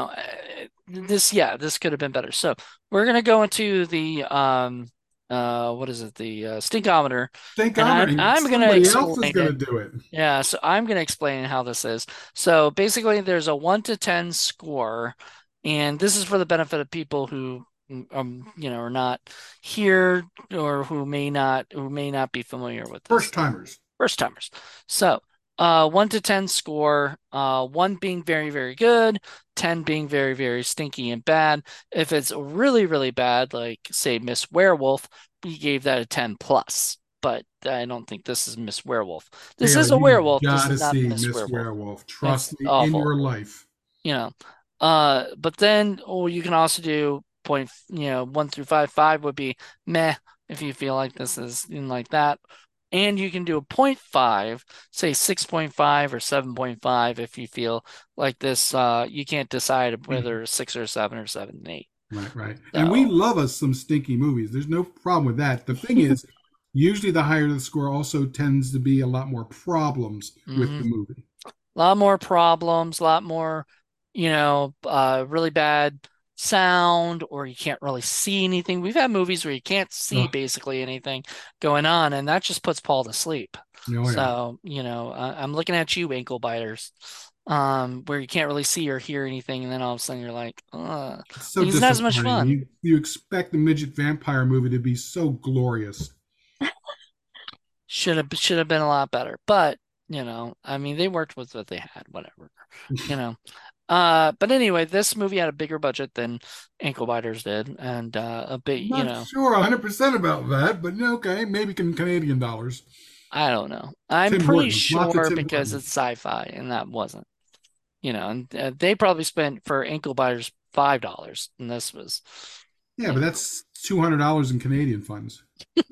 this could have been better. So we're gonna go into the what is it? The stinkometer, Think and I'm I'm gonna somebody else is explain going it. to do it. Yeah, so I'm gonna explain how this is. So basically, there's a 1 to 10 score, and this is for the benefit of people who are not here, or who may not be familiar with this First stuff. timers. First timers. So, 1 to 10 score, one being very, very good, 10 being very, very stinky and bad. If it's really, really bad, like say Miss Werewolf, we gave that a 10 plus. But I don't think this is Miss Werewolf. This Taylor, is a you werewolf. This got is to not see Miss Miss Werewolf. Werewolf. It's Trust me, in awful, your life. you know. But then, you can also do 1 through 5. 5 would be meh if you feel like this is like that. And you can do a point 0.5, say 6.5 or 7.5 if you feel like this, you can't decide whether 6 or 7 or 7 and 8. Right, right. And we So, love us some stinky movies. There's no problem with that. The thing is, usually the higher the score also tends to be a lot more problems with the mhm. movie. A lot more problems, a lot more, really bad sound, or you can't really see anything. We've had movies where you can't see Oh, basically anything going on, and that just puts Paul to sleep. oh yeah. So, I'm looking at you, ankle biters, where you can't really see or hear anything, and then all of a sudden you're like, It's so these not as much disappointing. fun. You expect the midget vampire movie to be so glorious. Should have been a lot better, but I mean, they worked with what they had, whatever. You know. But anyway, this movie had a bigger budget than Ankle Biters did, and a I'm big, not sure 100% about that, but okay, maybe in Canadian dollars. I don't know. I'm Tim pretty Hortons, lots of sure Tim because Hortons. it's sci-fi, and that wasn't, and they probably spent for Ankle Biters $5, and this was, Yeah, you but know. that's $200 in Canadian funds.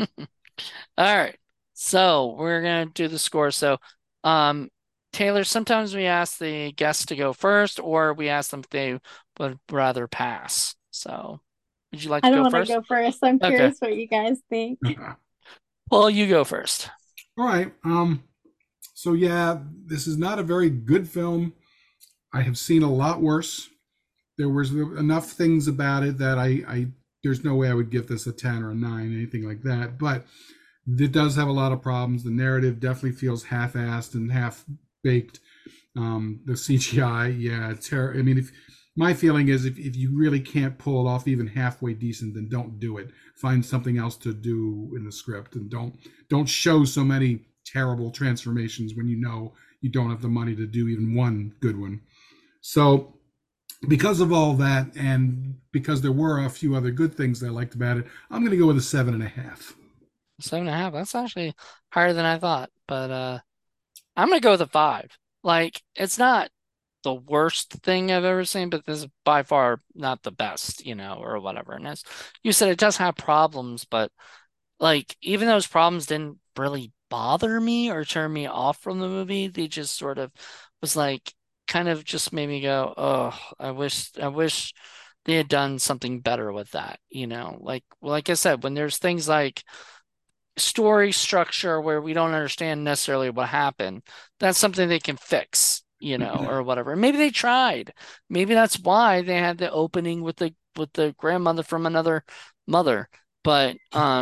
All right, so we're gonna do the score. So, um, Taylor, sometimes we ask the guests to go first, or we ask them if they would rather pass. So, would you like I to don't go want to first? go first. I'm Okay. curious what you guys think. Well, you go first. All right. So yeah, this is not a very good film. I have seen a lot worse. There was enough things about it that I there's no way I would give this a 10 or a 9, anything like that. But it does have a lot of problems. The narrative definitely feels half-assed and half-baked. The CGI, yeah, I mean, if my feeling is if you really can't pull it off even halfway decent, then don't do it. Find something else to do in the script, and don't show so many terrible transformations when you know you don't have the money to do even one good one. So because of all that, and because there were a few other good things that I liked about it, I'm going to go with a 7.5. 7.5. That's actually higher than I thought, but I'm gonna go with a 5. Like, it's not the worst thing I've ever seen, but this is by far not the best, or whatever. And as you said, it does have problems, but like, even those problems didn't really bother me or turn me off from the movie. They just sort of was like, kind of just made me go, oh, I wish they had done something better with that, like I said, when there's things like story structure where we don't understand necessarily what happened, that's something they can fix, or whatever. Maybe they tried. Maybe that's why they had the opening with the grandmother from another mother. But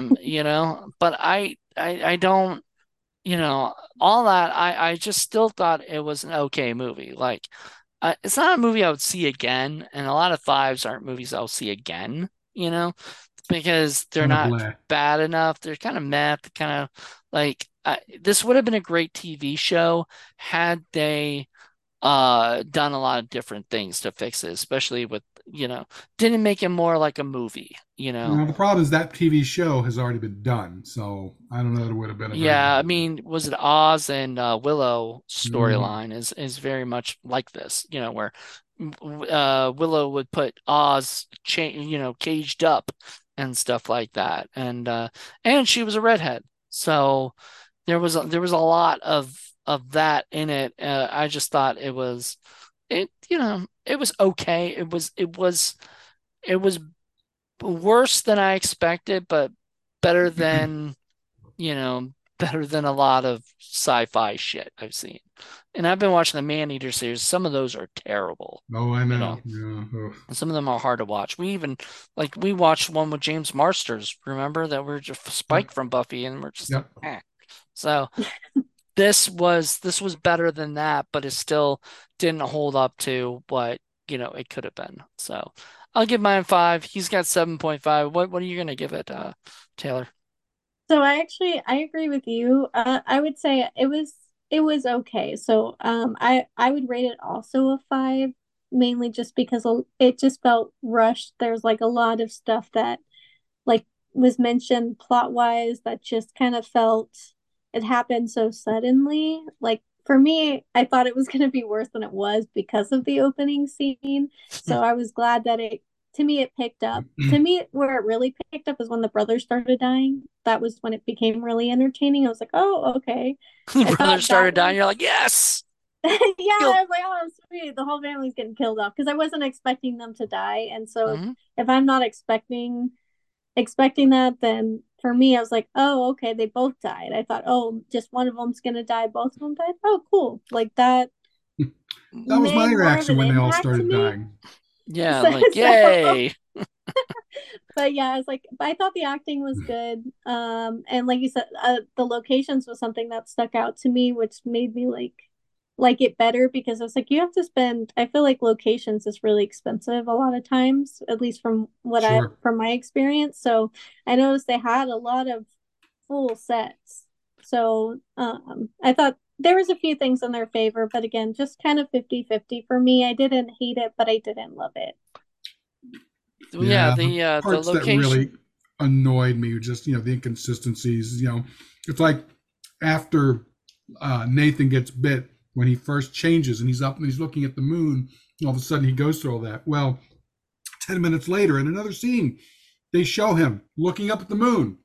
but I don't, all that, I just still thought it was an okay movie. Like, it's not a movie I would see again, and a lot of fives aren't movies I'll see again, because they're Kind of not blah. bad enough. They're kind of meh, kind of like, this would have been a great TV show had they done a lot of different things to fix it, especially with, didn't make it more like a movie. Now the problem is that TV show has already been done, so I don't know that it would have been a very Yeah, good I one. mean, was it Oz and Willow Mhm. storyline is very much like this, where Willow would put Oz caged up and stuff like that. And she was a redhead. So there was a lot of that in it. I just thought it was okay. It was worse than I expected, but better than better than a lot of sci-fi shit I've seen. And I've been watching the Maneater series. Some of those are terrible, Oh, I you know. know. Yeah. Ugh. And some of them are hard to watch. We watched one with James Marsters, remember that we're just Yep. Spike from Buffy and we're just like, Yep. eh. So this was better than that, but it still didn't hold up to what, it could have been. So I'll give mine 5. He's got 7.5. What are you gonna give it, Taylor? So I agree with you. I would say it was okay. So I would rate it also a 5, mainly just because it just felt rushed. There's like a lot of stuff that like was mentioned plot wise that just kind of felt it happened so suddenly. Like for me, I thought it was going to be worse than it was because of the opening scene. So I was glad that to me, it picked up. To me, where it really picked up is when the brothers started dying. That was when it became really entertaining. I was like, oh, okay. I Brother thought that started dying. was, You're like, yes, yeah, kill. I was like, oh, sweet. The whole family's getting killed off because I wasn't expecting them to die. And so Mhm. if I'm not expecting that, then for me, I was like, oh, okay, they both died. I thought, oh, just one of them's gonna die, both of them died. Oh, cool. Like that That was my made more of reaction an when they all impact to started me. dying. Yeah, So, like so yay. but yeah, I was like, I thought the acting was good. And like you said, the locations was something that stuck out to me, which made me like it better because I was like, you have to spend. I feel like locations is really expensive a lot of times, at least Sure. from my experience. So I noticed they had a lot of full sets. So I thought there was a few things in their favor, but again, just kind of 50-50 for me. I didn't hate it, but I didn't love it. Yeah, Yeah, the the parts that location. really annoyed me were just, the inconsistencies. It's like after Nathan gets bit, when he first changes and he's up and he's looking at the moon, all of a sudden he goes through all that. Well, 10 minutes later, in another scene, they show him looking up at the moon,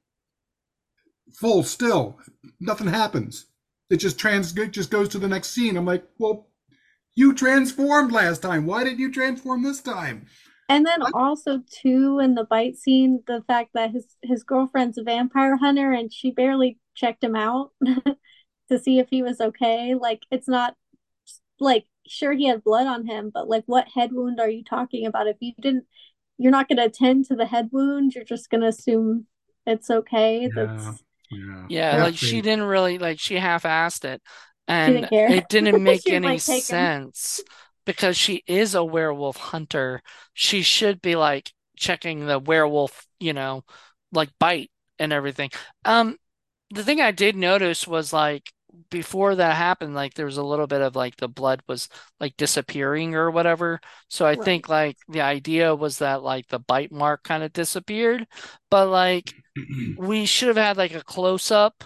full still. Nothing happens. It just goes to the next scene. I'm like, well, you transformed last time. Why didn't you transform this time? And then also too in the bite scene, the fact that his girlfriend's a vampire hunter and she barely checked him out to see if he was okay. Like it's not like sure he had blood on him, but like what head wound are you talking about? If you didn't, you're not going to attend to the head wound. You're just going to assume it's okay. Yeah, That's yeah. Yeah, Half like she baked. didn't really like she half-assed it, she didn't and care. it didn't make She was any like, take him. sense because she is a werewolf hunter. She should be like checking the werewolf, like bite and everything. Um, the thing I did notice was like before that happened, like there was a little bit of like the blood was like disappearing or whatever. So I Right. think like the idea was that like the bite mark kind of disappeared, but like we should have had like a close up,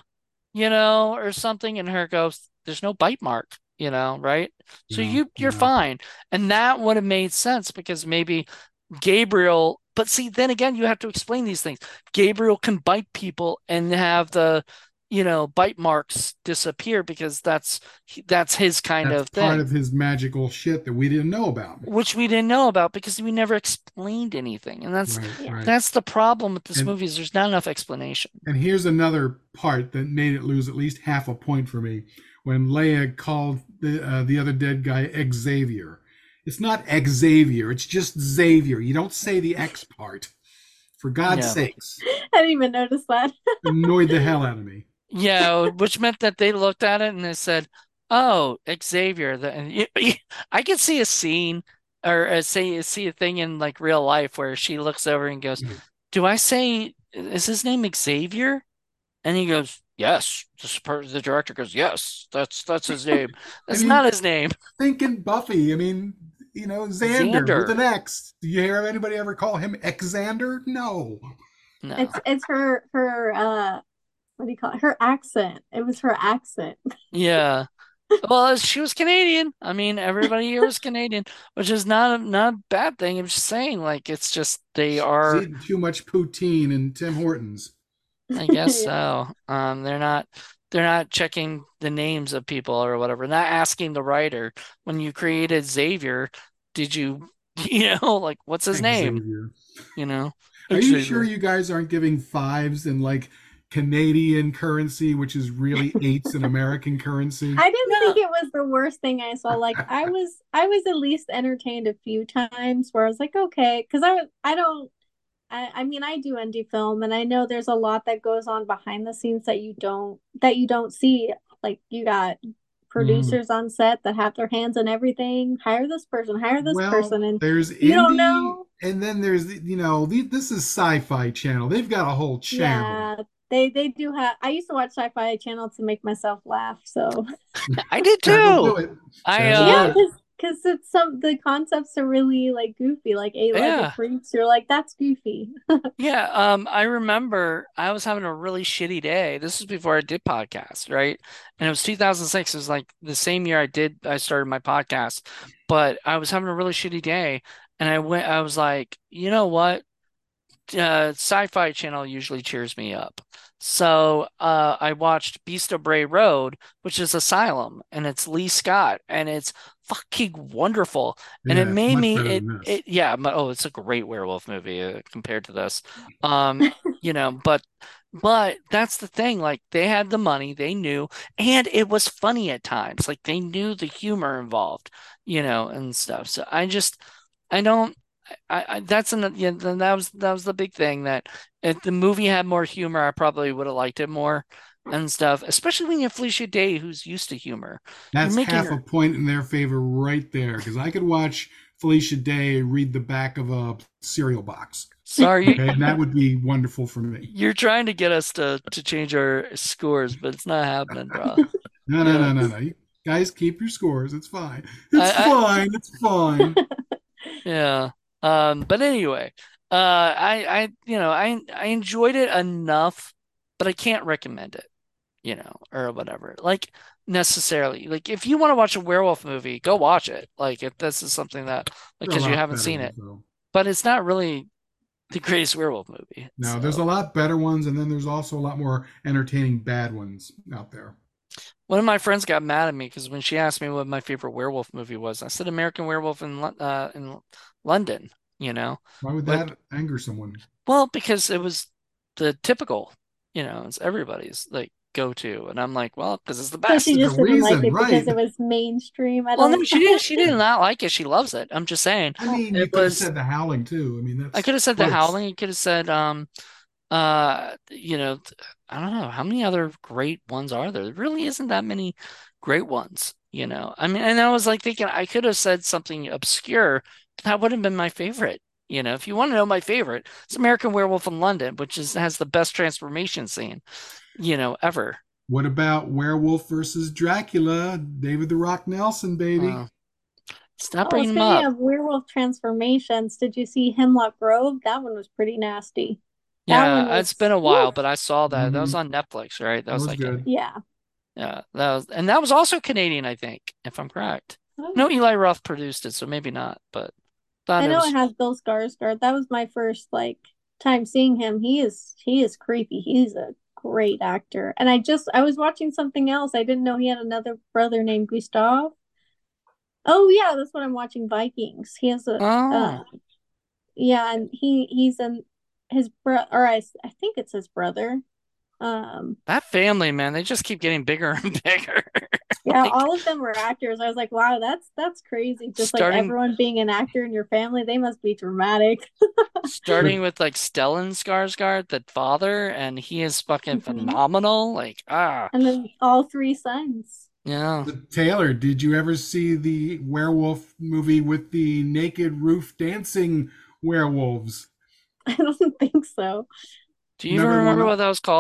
or something, and her goes, "There's no bite mark." Right? So Yeah, you're yeah. fine, and that would have made sense because maybe Gabriel. But see, then again, you have to explain these things. Gabriel can bite people and have the, bite marks disappear because that's his kind That's of part thing, of his magical shit that we didn't know about. which we didn't know about because we never explained anything, and that's Right, Yeah. right. that's the problem with this And movie is there's not enough explanation. and here's another part that made it lose at least half a point for me. When Leia called the other dead guy Xavier. It's not Xavier, it's just Xavier. You don't say the X part. For God's Yeah. sakes. I didn't even notice that. Annoyed the hell out of me. Yeah, which meant that they looked at it and they said, "Oh, Xavier." I could see a scene or see a thing in like real life where she looks over and goes, "Do I say is his name Xavier?" And he goes, yes. The director goes, yes, that's his name. I That's not mean, his name. thinking Buffy. I mean, Xander with Xander. an X. Do you hear anybody ever call him Xander? No. No. It's her what do you call it? Her accent. It was her accent. Yeah. Well, she was Canadian. I mean, everybody here was Canadian, which is not a bad thing. I'm just saying, like, it's just they She's are. eating too much poutine and Tim Hortons. I guess Yeah. so. They're not checking the names of people or whatever. Not asking the writer when you created Xavier, did you, like what's his name? Xavier. You know, Are you sure Xavier. you guys aren't giving fives in like Canadian currency, which is really eights in American currency? I didn't Yeah, think it was the worst thing I saw. Like I was at least entertained a few times where I was like, okay, because I don't I mean I do indie film and I know there's a lot that goes on behind the scenes that you don't see. Like you got Mm. producers on set that have their hands in everything. Hire this Well, person, and there's you don't indie, know. and then there's this is Sci-Fi Channel. They've got a whole channel. Yeah, they do have. I used to watch Sci-Fi Channel to make myself laugh. So I did That'll too. do it. I That'll yeah, do it. because it's some the concepts are really like goofy, like Eight Legged yeah. Freaks. You're like, that's goofy. Yeah, I remember I was having a really shitty day. This was before I did podcast, right? And it was 2006. It was like the same year I started my podcast, but I was having a really shitty day and I was like, you know what? Sci-Fi Channel usually cheers me up. So I watched Beast of Bray Road, which is Asylum, and it's Lee Scott, and it's fucking wonderful. And it Yeah, it's made much me better it than this. it yeah, oh, it's a great werewolf movie compared to this. Um, but that's the thing. Like they had the money, they knew, and it was funny at times. Like they knew the humor involved, and stuff. So I don't. That's yeah, then that was the big thing that if the movie had more humor, I probably would have liked it more and stuff. Especially when you have Felicia Day, who's used to humor. You're That's making half a her. point in their favor right there, because I could watch Felicia Day read the back of a cereal box. Sorry, Okay, and that would be wonderful for me. you're trying to get us to change our scores, but it's not happening, bro. No, no, Yeah, no, no, no. You guys keep your scores. It's fine. It's I fine. It's fine. yeah. But anyway, I enjoyed it enough, but I can't recommend it. Or whatever. Like necessarily. Like if you want to watch a werewolf movie, go watch it. Like if this is something that like There are a because you lot haven't better seen ones, it. though. But it's not really the greatest werewolf movie. No, there's a So lot better ones, and then there's also a lot more entertaining bad ones out there. one of my friends got mad at me because when she asked me what my favorite werewolf movie was, I said American Werewolf in London, you know. Why would But that anger someone? well, because it was the typical, it's everybody's like go to. And I'm like, well, because it's the So she best. There's a just didn't like reason, it because right? it was mainstream. I Well, no, don't. she did not like it. She loves it. I'm just saying. I mean, It you could have was said The Howling too. I mean, I that's could have said The close. Howling. You could have said, I don't know how many other great ones are there. There really isn't that many great ones. I mean, and I was like thinking I could have said something obscure, but that would have been my favorite. If you want to know my favorite, it's American Werewolf in London, which has the best transformation scene, ever. What about Werewolf versus Dracula? David the Rock Nelson, baby. Uh, Stop Oh, bringing them speaking up. of werewolf transformations, did you see Hemlock Grove? That one was pretty nasty. That one Yeah, it's been was, a woof. while, but I saw that. That was Hmm. on Netflix, right? That That was was like good. Yeah. yeah, that was also Canadian, I think, if I'm correct. No, Oh. Eli Roth produced it, so maybe not, but thought I it know it was has Bill Skarsgård. That was my first like time seeing him. He is creepy. He's a great actor. And I was watching something else. I didn't know he had another brother named Gustav. Oh yeah, that's what I'm watching. Vikings. He has a oh, yeah, and he's in his bro or I think it's his brother. Um that family, man, they just keep getting bigger and bigger. yeah, Like all of them were actors. I was like, wow, that's crazy. Just like starting everyone being an actor in your family, they must be dramatic. starting with like Stellan Skarsgård, the father, and he is fucking Mhm. phenomenal. Like, And then all three sons. yeah. Taylor, did you ever see the werewolf movie with the naked roof dancing werewolves? I don't think so. Do you even Remember the remember one? what that was called?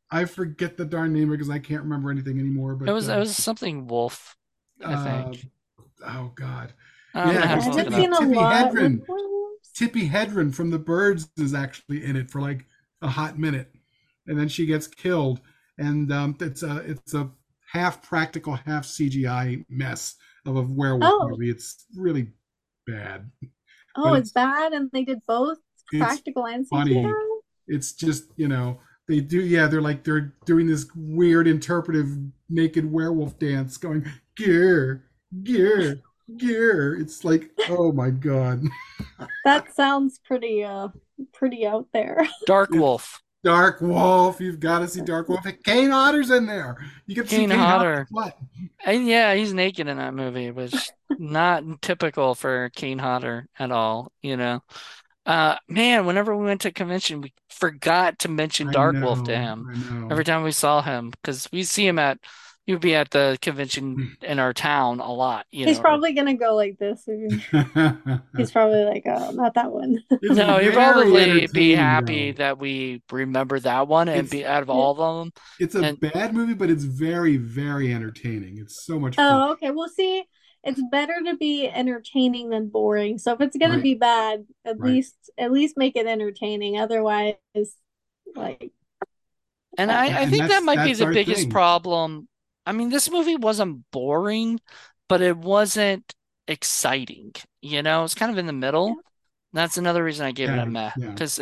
I forget the darn name because I can't remember anything anymore. But It was something Wolf, I uh, think. oh god, I'm yeah, gonna have I to because look haven't it Tippy up. seen a Tippy lot with Hedren werewolves. Tippy Hedren from the Birds is actually in it for like a hot minute, and then she gets killed, and it's a half practical, half CGI mess of a werewolf Oh, movie. It's really bad, oh, but it's bad, and they did both it's practical and funny. CGI. It's just they do, yeah, they're doing this weird interpretive naked werewolf dance, going gear, gear, gear. It's like, oh my god. That sounds pretty out there. Dark It's Wolf. Dark Wolf. You've got to see Dark Wolf. Kane Hodder's in there. You can see Kane Kane Hodder's Hodder. butt. And yeah, he's naked in that movie, which not typical for Kane Hodder at all, you know. Man, whenever we went to convention, we forgot to mention I Dark Wolf to know. him I know. every time we saw him because we see him he would be at the convention in our town a lot, you He's know. probably gonna go like this. He's probably like, oh, not that one. It's No, he'd very probably be entertaining happy though. that we remember that one and It's be out of Yeah. all of them. it's a And bad movie, but it's very, very entertaining. It's so much fun. Oh, okay. Well, see, it's better to be entertaining than boring. So if it's gonna Right, be bad, right. at least make it entertaining. Otherwise, like, and uh, I And think that might be that's the our biggest thing. problem. I mean, this movie wasn't boring, but it wasn't exciting. You know, it's kind of in the yeah. middle. That's another reason I gave it a Yeah, meh, yeah. because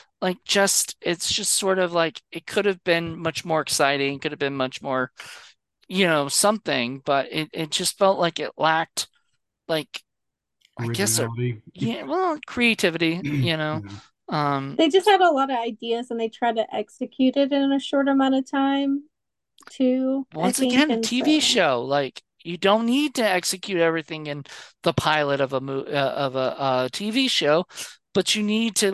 it's just sort of like it could have been much more exciting, could have been much more, something, but it just felt like it lacked like I guess Originality. yeah, well, creativity, Yeah. Um, They just had a lot of ideas and they tried to execute it in a short amount of time too, I once think. again, a And TV so, show, like you don't need to execute everything in the pilot of a TV show, but you need to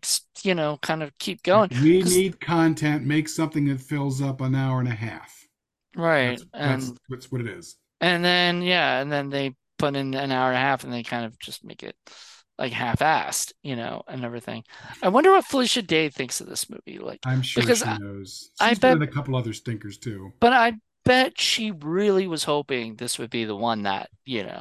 kind of keep going We because need content. Make something that fills up an hour and a half. right, That's what it is. and then yeah, and then they put in an hour and a half and they kind of just make it like half-assed, and everything. I wonder what Felicia Day thinks of this movie, like I'm sure because she knows. I She's been bet in a couple other stinkers too. But I bet she really was hoping this would be the one that,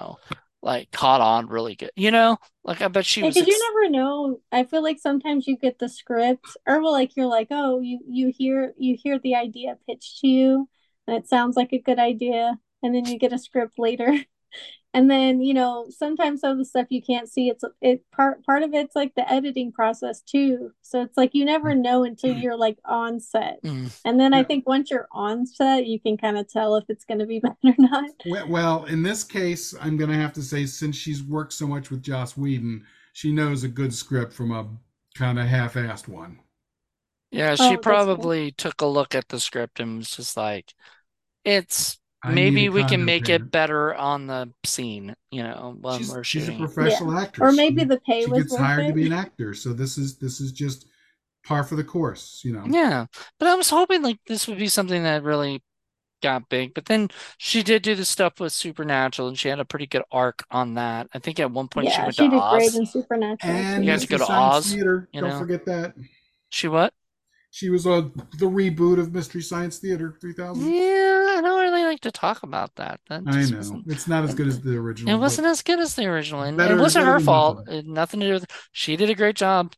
like caught on really good. Like I bet she yeah, was because you never know. I feel like sometimes you get the script, or well, like you're like, oh, you hear the idea pitched to you, and it sounds like a good idea, and then you get a script later. And then, sometimes some of the stuff you can't see, part of it's like the editing process too. So it's like you never know until you're like on set. Mm. And then I Yeah. think once you're on set, you can kind of tell if it's going to be bad or not. Well, in this case, I'm going to have to say, since she's worked so much with Joss Whedon, she knows a good script from a kind of half-assed one. Yeah, she Oh, that's good. probably took a look at the script and was just like, it's I need a maybe we can condo make it payment. better on the scene, when we're She's a shooting it. professional Yeah. actress. Or maybe the pay She was gets worth hired to it. be an actor, so this is just par for the course. Yeah. But I was hoping like this would be something that really got big. But then she did do the stuff with Supernatural and she had a pretty good arc on that. I think at one point she Yeah, went to she did great Oz. in Supernatural And You got to too. go Mystery to Science Oz, Theater. you Don't know. forget that. She what? She was on the reboot of Mystery Science Theater 3000. Yeah, I don't really like to talk about that. That I just know. It's not as it, good as the it original, but wasn't as good as the original, and it better wasn't better her than fault. nothing. It had nothing to do with. She did a great job,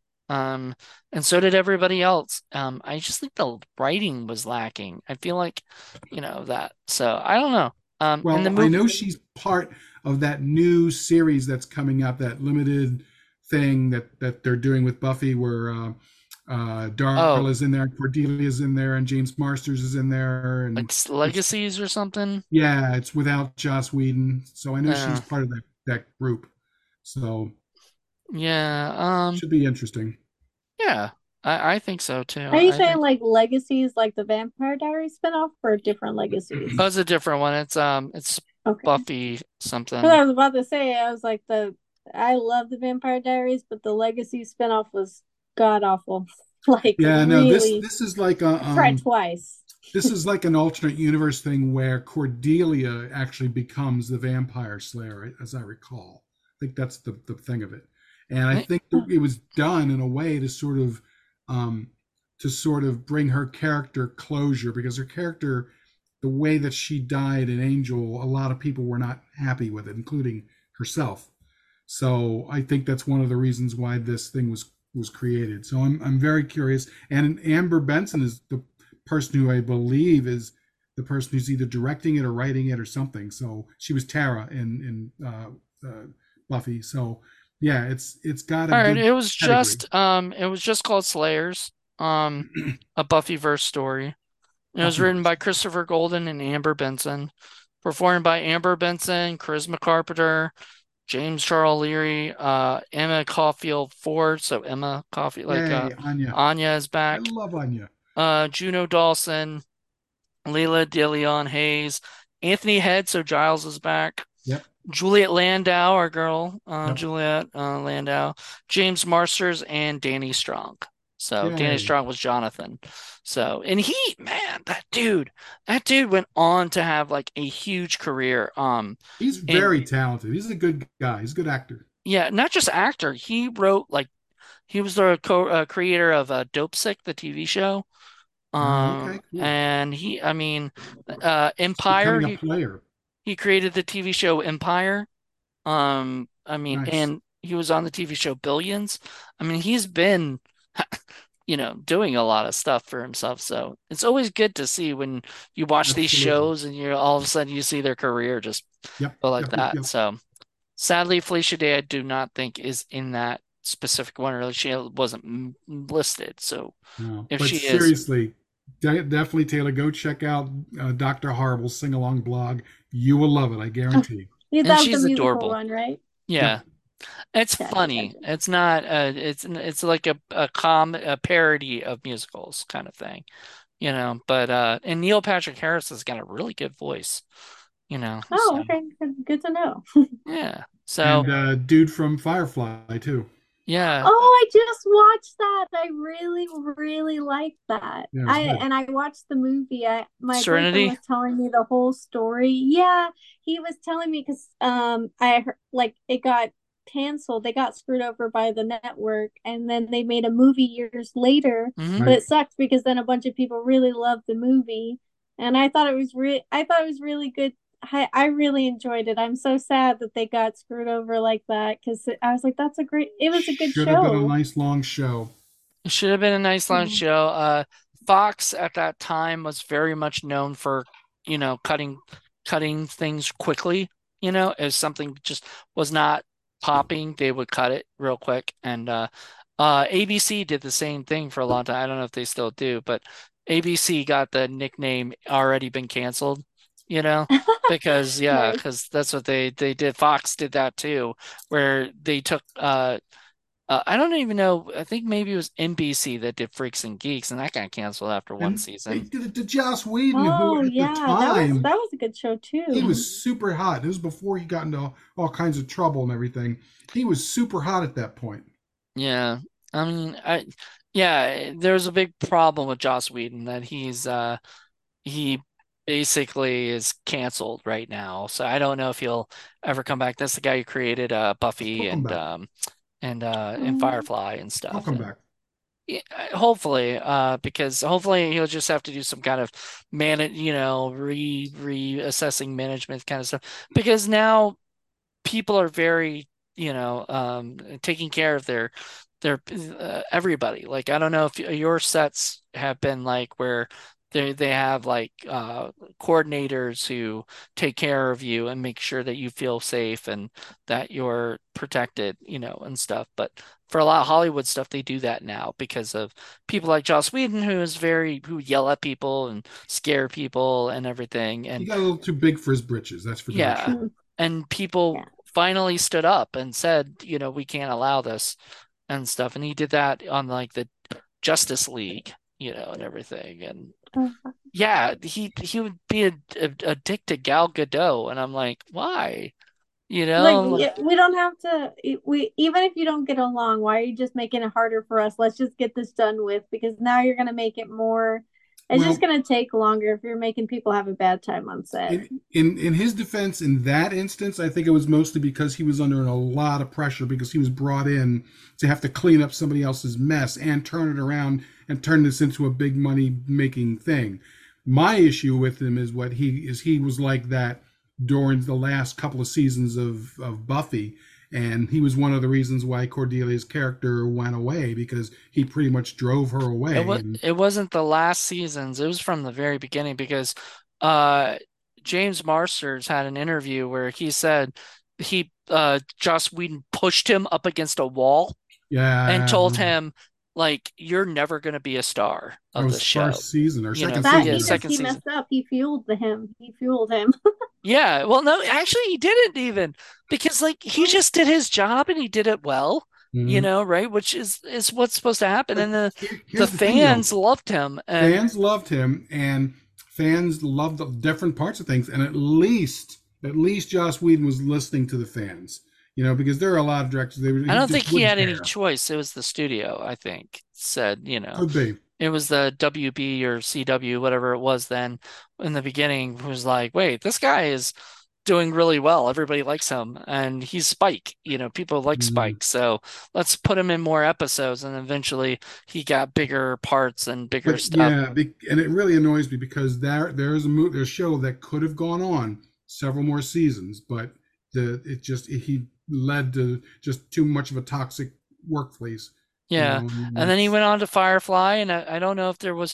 and so did everybody else. I just think the writing was lacking. I feel like, that. So I don't know. And the Well, I movie. know she's part of that new series that's coming out, that limited thing that they're doing with Buffy, where Oh, Darla's in there, Cordelia's in there, and James Marsters is in there, and like it's Legacies or something. yeah, it's without Joss Whedon, so I know she's Uh, part of that group, so yeah. should be interesting. Yeah. I think so too. Are you I saying think. like Legacies, like the Vampire Diaries spinoff, or different Oh, Legacies? it's a different one. It's Okay. Buffy Because something. I was about to say, I was like I love the Vampire Diaries, but the Legacy spinoff was god awful. Like Yeah, no, this really, this is like a I tried twice. this is like an alternate universe thing where Cordelia actually becomes the vampire slayer, as I recall. I think that's the thing of it. And I think it was done in a way to sort of um, to sort of bring her character closure, because her character, the way that she died in Angel, a lot of people were not happy with it, including herself. So I think that's one of the reasons why this thing was created. So I'm very curious. And Amber Benson is the person who I believe is the person who's either directing it or writing it or something. So she was Tara in Buffy. So yeah, it's got a All right, good pedigree. it was just called Slayers, a Buffyverse story. It was written Buffyverse. by Christopher Golden and Amber Benson, performed by Amber Benson, Charisma Carpenter, James Charles Leary, Emma Caulfield Ford. So Emma Caulfield, Yay, Anya. Anya is I back. love Anya. Juno Dawson, Leila DeLeon Hayes, Anthony Head. So Giles is back. Yep. Juliet Landau, our girl, Yep. Juliet Landau, James Marsters, and Danny Strong. So Danny Yay. Strong was Jonathan. So, and man, that dude went on to have like a huge career. He's And very talented. He's a good guy. He's a good actor. yeah, not just actor. He wrote like he was the creator of Dopesick, the TV show. Okay, cool. And I mean, Empire. Becoming a player. He created the TV show Empire. I mean, Nice. and he was on the TV show Billions. I mean, he's been, doing a lot of stuff for himself. So it's always good to see when you watch these Absolutely. shows and you're all of a sudden you see their career just Yep. go like Yep. Yep. that. Yep. So sadly, Felicia Day, I do not think is in that specific one, or she wasn't listed. So No, if but she is, seriously, definitely, Taylor, go check out Dr. Horrible's sing along blog. You will love it, I guarantee. You and thought the she's musical adorable. one, right? Yeah. Yep. It's Gotcha, funny. gotcha. It's not it's like a parody of musicals kind of thing, but and Neil Patrick Harris has got a really good voice, so Oh, okay. Good to know. yeah. So And dude from Firefly, too. yeah, Oh, I just watched that. I really, really like that. Yeah, it was I good. and I watched the movie. My boyfriend Serenity. was telling me the whole story. Yeah, he was telling me because I heard like it got canceled. They got screwed over by the network, and then they made a movie years later. Hmm. But Right. it sucked because then a bunch of people really loved the movie, and I thought it was really good. I really enjoyed it. I'm so sad that they got screwed over like that because I was like, it was a good Should have been a show. nice long show. It should have been a nice long Mhm. show. Fox at that time was very much known for, cutting things quickly. If something just was not popping, they would cut it real quick. And ABC did the same thing for a long time. I don't know if they still do, but ABC got the nickname already been canceled, you know, because yeah, Nice. because that's what they did. Fox did that too, where they took I don't even know. I think maybe it was NBC that did Freaks and Geeks, and that got canceled after one And they season. did it to Joss Whedon, who Oh at the yeah, time, that was a good show he too. was super hot. It was before he got into all kinds of trouble and everything. He was super hot at that point. Yeah, I mean, yeah, there's a big problem with Joss Whedon that he basically is canceled right now. So I don't know if he'll ever come back. That's the guy who created He'll Buffy come back. and Mm. Firefly and He'll stuff. come And back. yeah, hopefully, because hopefully he'll just have to do some kind of reassessing management kind of stuff. Because now people are very, taking care of their everybody. Like I don't know if your sets have been like where they have like coordinators who take care of you and make sure that you feel safe and that you're protected, and stuff. But for a lot of Hollywood stuff, they do that now because of people like Joss Whedon, who yell at people and scare people and everything. He And got a little too big for his britches, that's for darn yeah, sure. Mm. and people Yeah. finally stood up and said, we can't allow this and stuff. And he did that on like the Justice League, and everything. And Uh, yeah, he would be a dick to Gal Gadot, and I'm like, why? Like I'm like, yeah, we don't have to. We even if you don't get along, why are you just making it harder for us? Let's just get this done with because now you're gonna make it more. It's just Well, gonna take longer if you're making people have a bad time on set. in his defense, in that instance, I think it was mostly because he was under a lot of pressure because he was brought in to have to clean up somebody else's mess and turn it around and turn this into a big money making thing. My issue with him is what he was like that during the last couple of seasons of Buffy, and he was one of the reasons why Cordelia's character went away, because he pretty much drove her away. And it wasn't the last seasons. It was from the very beginning because uh James Marsters had an interview where he said Joss Whedon pushed him up against a wall and yeah, told him like you're never going to be a star that of the was show. first season or You know, second That's yeah, season. because second he season. messed up. He fueled him. He fueled him. Yeah, well, no, actually, he didn't even because like he just did his job and he did it well, Mm-hmm. right? Which is what's supposed to happen. But And the here's the thing, though. fans loved him, and Fans loved him, and fans loved the different parts of things. And at least Joss Whedon was listening to the fans. Because there are a lot of directors I he don't think just he wouldn't had any care. choice. It was the studio, I think, said, Could be. it was the WB or CW, whatever it was then in the beginning, who was like, wait, this guy is doing really well. Everybody likes him, and he's Spike. People like Mm. Spike, so let's put him in more episodes. And eventually, he got bigger parts and bigger But stuff. yeah, and it really annoys me because there's a show that could have gone on several more seasons, but he led to just too much of a toxic workplace. Yeah. And And then he it's went on to Firefly, and I don't know if there was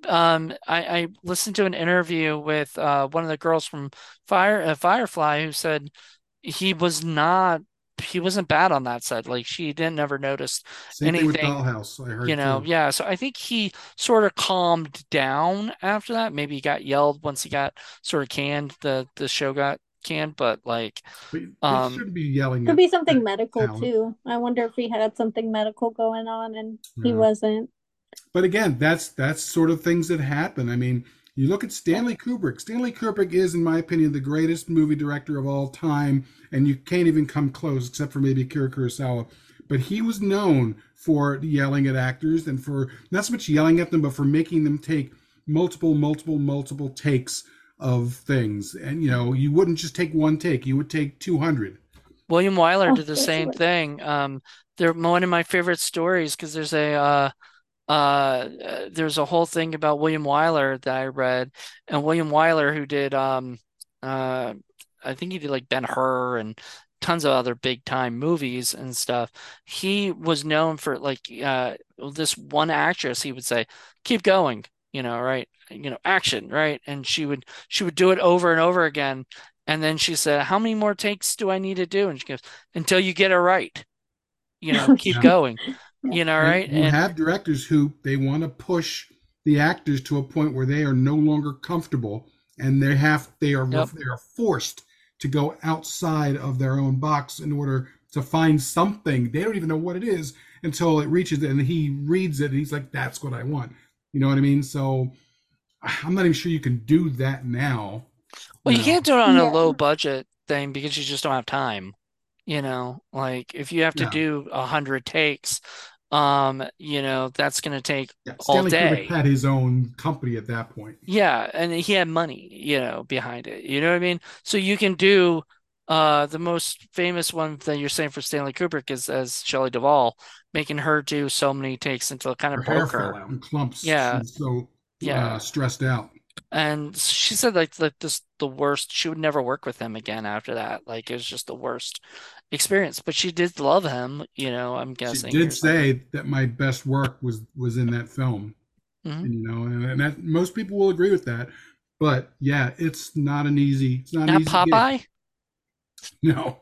I listened to an interview with one of the girls from Firefly who said he was not he wasn't bad on that set. Like she didn't never notice same thing with anything, Dollhouse. I heard too. yeah. So I think he sort of calmed down after that. Maybe he got yelled once he got sort of canned, the show got canned, but like But you um shouldn't be yelling Could be at something medical talent. too. I wonder if he had something medical going on and he Yeah. wasn't. But again, that's sort of things that happen. I mean, you look at Stanley Kubrick. Stanley Kubrick is, in my opinion, the greatest movie director of all time, and you can't even come close, except for maybe Akira Kurosawa. But he was known for yelling at actors, and for not so much yelling at them, but for making them take multiple takes of things. And you wouldn't just take one take; you would take 200. William Wyler Oh, did the that's same what. thing. They're one of my favorite stories because there's a whole thing about William Wyler that I read, and William Wyler, who did uh I think he did like Ben-Hur and tons of other big time movies and stuff. He was known for like this one actress, he would say, keep going, right? Action, right? And she would do it over and over again. And then she said, how many more takes do I need to do? And she goes, until you get it right, keep Yeah. going, Yeah. And right? you And have directors who they want to push the actors to a point where they are no longer comfortable, and yep. they are forced to go outside of their own box in order to find something. They don't even know what it is until it reaches it, and he reads it and he's like, "That's what I want." You know what I mean? So I'm not even sure you can do that now. Well, You you know? can't do it on a low Yeah. budget thing because you just don't have time. Like if you have to Yeah. do 100 takes, that's going to take Yeah. all Stanley Kubrick day. had his own company at that point. Yeah, and he had money, behind it. You know what I mean? So you can do the most famous one that you're saying for Stanley Kubrick is as Shelley Duvall, making her do so many takes until it kind Her of hair broke fell her. out in clumps. She Yeah, was so yeah. stressed out. And she said like this the worst. She would never work with him again after that. Like it was just the worst experience. But she did love him, I'm She guessing did or something. say that my best work was in that film, Hmm. and that most people will agree with that. But yeah, it's not an Not easy gig. Popeye. No,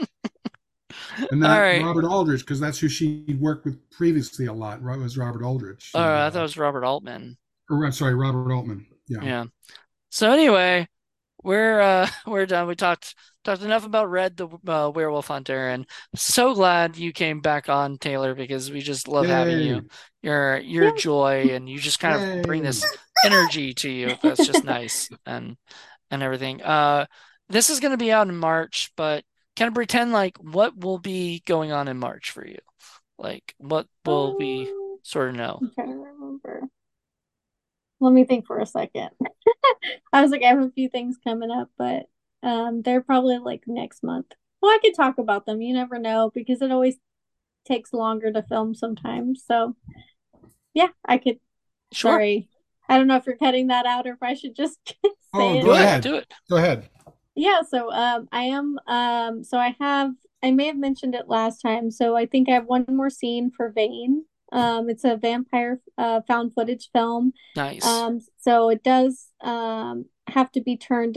and All not right. Robert Aldrich, because that's who she worked with previously a lot. Right, was Robert Aldrich, I thought it was Robert Altman. or I'm sorry, Robert Altman. Yeah. Yeah. So anyway, we're we're done. We talked enough about Red the Werewolf Hunter, and so glad you came back on, Taylor, because we just love having you. Yay! Your Yeah. joy, and you just kind of bring Yay! this energy to you. That's just nice and everything. This is going to be out in March, but kind of pretend like what will be going on in March for you. Like what will we sort of know? I'm trying to remember. Let me think for a second. I was like, I have a few things coming up, but they're probably like next month. Well, I could talk about them. You never know because it always takes longer to film sometimes. So Yeah, I could. Sure. Sorry. I don't know if you're cutting that out or if I should just Oh, say go it, Do it. but ahead. Do it. Go ahead. yeah, so I am so I may have mentioned it last time. So I think I have one more scene for Vane. It's a vampire found footage film. Nice. So it does have to be turned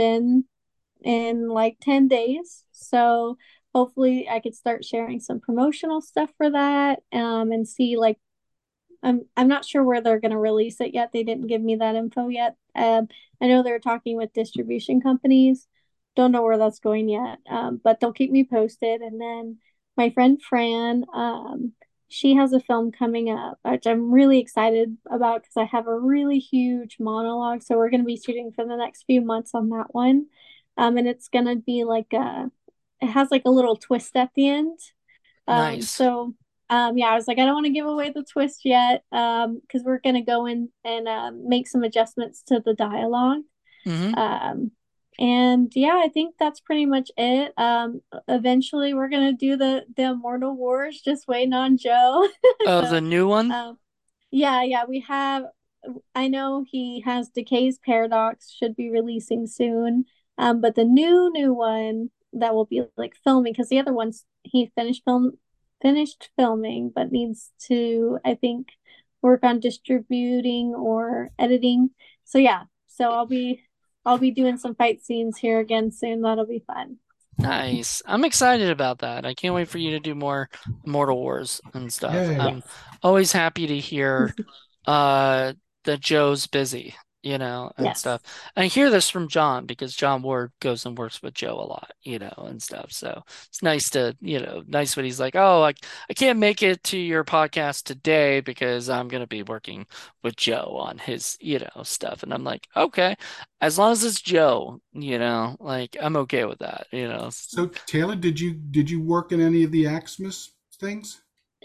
in like 10 days. So hopefully I could start sharing some promotional stuff for that and see like I'm not sure where they're going to release it yet. They didn't give me that info yet. I know they're talking with distribution companies. Don't know where that's going yet, but they'll keep me posted. And then my friend Fran, she has a film coming up, which I'm really excited about because I have a really huge monologue. So we're going to be shooting for the next few months on that one. And it's going to be like it has like a little twist at the end. Nice. Yeah, I was like, I don't want to give away the twist yet, because we're gonna go in and make some adjustments to the dialogue. Mm-hmm. Um, and yeah, I think that's pretty much it. Eventually we're gonna do the Immortal Wars, just waiting on Joe. Oh, So, the new one? um, yeah, we have. I know he has Decay's Paradox should be releasing soon. But the new one that will be like filming because the other ones he finished filming, but needs to, I think, work on distributing or editing. So yeah, so I'll be doing some fight scenes here again soon. That'll be fun. Nice. I'm excited about that. I can't wait for you to do more Immortal Wars and stuff. Yay. I'm Yes. always happy to hear uh that Joe's busy, and Yes. stuff. I hear this from John because John Ward goes and works with Joe a lot, and stuff. So it's nice to, nice when he's like, "Oh, I can't make it to your podcast today because I'm gonna be working with Joe on his, stuff." And I'm like, "Okay, as long as it's Joe, like I'm okay with that." So Taylor, did you work in any of the Axmas things?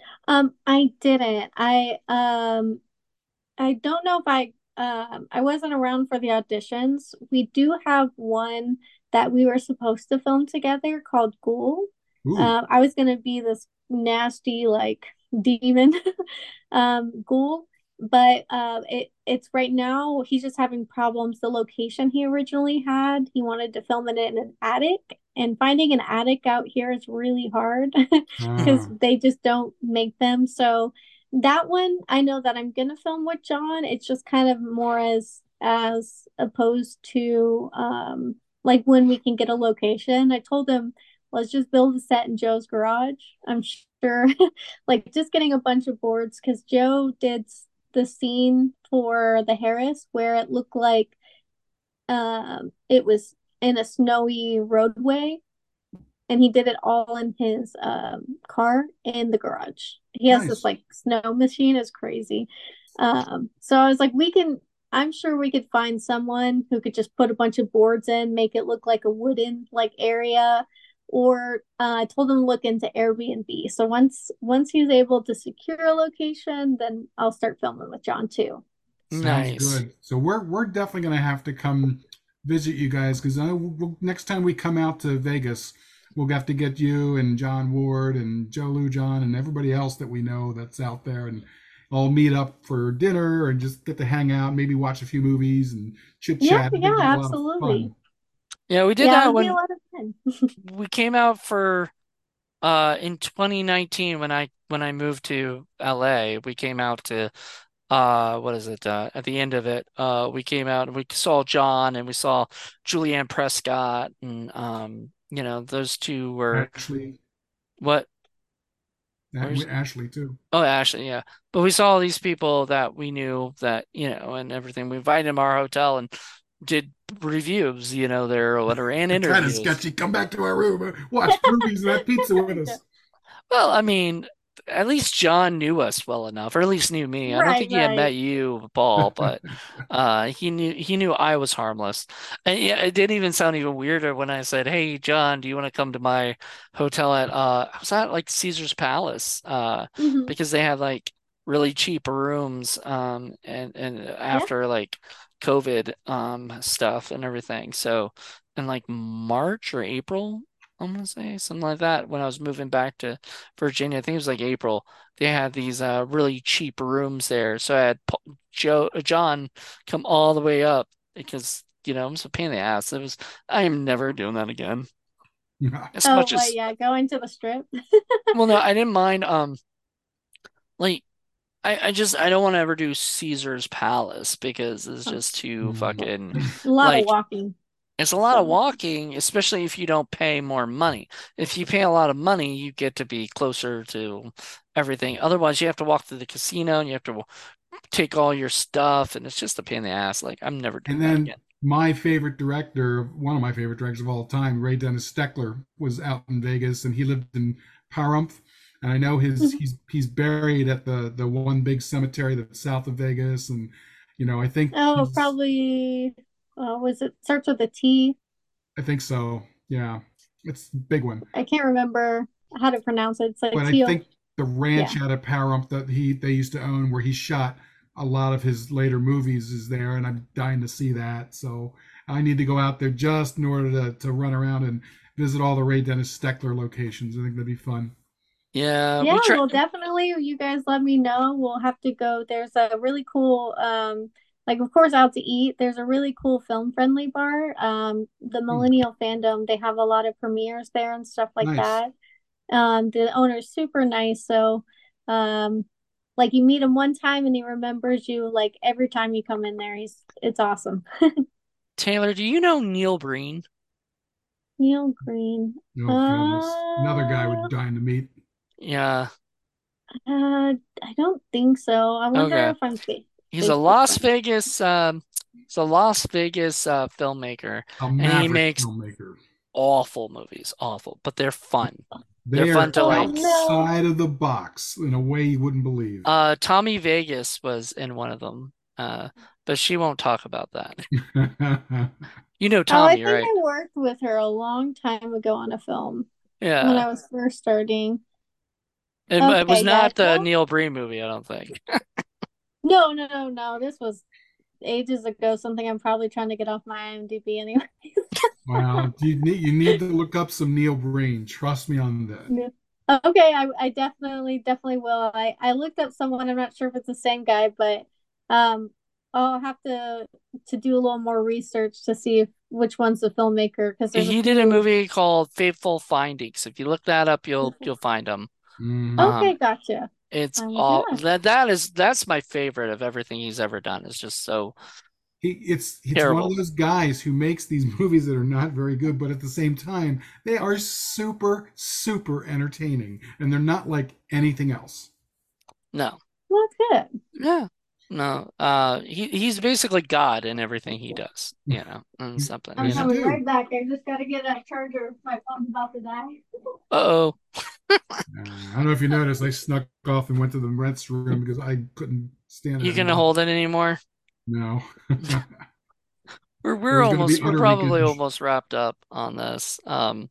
I didn't. I don't know if I wasn't around for the auditions. We do have one that we were supposed to film together called Ghoul. Ooh, I was gonna be this nasty like demon ghoul, but it's right now he's just having problems. The location he originally had, he wanted to film it in an attic, and finding an attic out here is really hard because uh, they just don't make them. So that one, I know that I'm gonna film with John. It's just kind of more as opposed to like when we can get a location. I told him let's just build a set in Joe's garage. I'm sure like just getting a bunch of boards because Joe did the scene for the Harris where it looked like it was in a snowy roadway and he did it all in his car in the garage. He has this nice. like snow machine, is crazy. So I was like, I'm sure we could find someone who could just put a bunch of boards in, make it look like a wooden like area. Or I told him to look into Airbnb. So once he's able to secure a location, then I'll start filming with John too. Sounds Nice. good. So we're definitely gonna have to come visit you guys because next time we come out to Vegas, we'll have to get you and John Ward and Joe Lou John and everybody else that we know that's out there and all meet up for dinner and just get to hang out, maybe watch a few movies and chit Yeah, chat. I yeah, think it'd be a lot of absolutely. fun. Yeah, we did Yeah, it that would be a when lot of fun. we came out for in 2019 when I moved to LA. We came out to what is it, at the end of it, we came out and we saw John and we saw Julianne Prescott, and those two were Ashley, what that where's Ashley too. oh, Ashley, yeah. But we saw all these people that we knew that, and everything. We invited them to our hotel and did reviews, there or whatever, and Kind of interviews. sketchy. Come back to our room, watch movies, and have pizza with Yeah. us. Well, I mean, at least John knew us well enough, or at least knew me. I don't Right, think he had met right. you, Paul, but he knew I was harmless. And yeah, it didn't even sound even weirder when I said, "Hey, John, do you want to come to my hotel at I was at like Caesar's Palace, Hmm. because they had like really cheap rooms, and Yeah. after like COVID stuff and everything. So in like March or April. I'm gonna say something like that. When I was moving back to Virginia, I think it was like April. They had these really cheap rooms there, so I had John come all the way up because it was a pain in the ass. I am never doing that again. As Oh, much what? as Yeah, going to the strip. well, no, I didn't mind. Like I don't want to ever do Caesar's Palace because it's just too fucking A lot of like walking. it's a lot of So, walking, especially if you don't pay more money. If you pay a lot of money, you get to be closer to everything. Otherwise, you have to walk to the casino and you have to take all your stuff, and it's just a pain in the ass. Like, I'm never doing And that then again. my favorite director, one of my favorite directors of all time, Ray Dennis Steckler, was out in Vegas, and he lived in Pahrump. And I know his mhm. he's buried at the one big cemetery that's south of Vegas, and I think Oh, he's probably. Was it starts with a T? I think so. Yeah, it's a big one. I can't remember how to pronounce it. It's like But I teal. think the ranch Yeah. out of Pahrump that they used to own, where he shot a lot of his later movies, is there, and I'm dying to see that. So I need to go out there just in order to run around and visit all the Ray Dennis Steckler locations. I think that'd be fun. Yeah, Yeah, we try. well, definitely. You guys let me know. We'll have to go. There's a really cool, like of course, out to eat. There's a really cool film-friendly bar. The Hmm, Millennial Fandom, they have a lot of premieres there and stuff like nice. that. The owner's super nice. So, um, like you meet him one time and he remembers you like every time you come in there. It's awesome. Taylor, do you know Neil Breen? Neil Green. Oh goodness, another guy Uh, we're dying to meet. Yeah. I don't think so. I wonder Okay. if I'm He's a Facebook Las friends. Vegas, he's a Las Vegas filmmaker, A and he maverick makes filmmaker. awful movies, awful, but they're fun. They're They fun are to Oh like. no. outside of the box in a way you wouldn't believe. Tommy Vegas was in one of them, but she won't talk about that. You know Oh, I Tommy, think right? I worked with her a long time ago on a film when Yeah. I was first starting. It was Okay, yeah. not the No, Neil Breen movie, I don't think. no, no, no, no. This was ages ago, something I'm probably trying to get off my IMDb anyway. Wow, you need to look up some Neil Breen. Trust me on that. Yeah. Okay, I definitely will. I looked up someone, I'm not sure if it's the same guy, but um I'll have to do a little more research to see if which one's the filmmaker because there's a He did a few. movie called Fateful Findings. If you look that up, you'll find him. Hmm. Okay, gotcha. It's I will do all that. that's my favorite of everything he's ever done. It's just so It's one of terrible. those guys who makes these movies that are not very good, but at the same time, they are super, super entertaining, and they're not like anything else. No. Well, that's good. Yeah. No. He's basically God in everything he does, and something, I'm As you coming do. right back. I just got to get a charger. My phone's about to die. Uh-oh. I don't know if you noticed, I snuck off and went to the restroom because I couldn't stand it You gonna anymore. hold it anymore? No, We're it we're was going to be almost we're utterly probably good. almost wrapped up on this.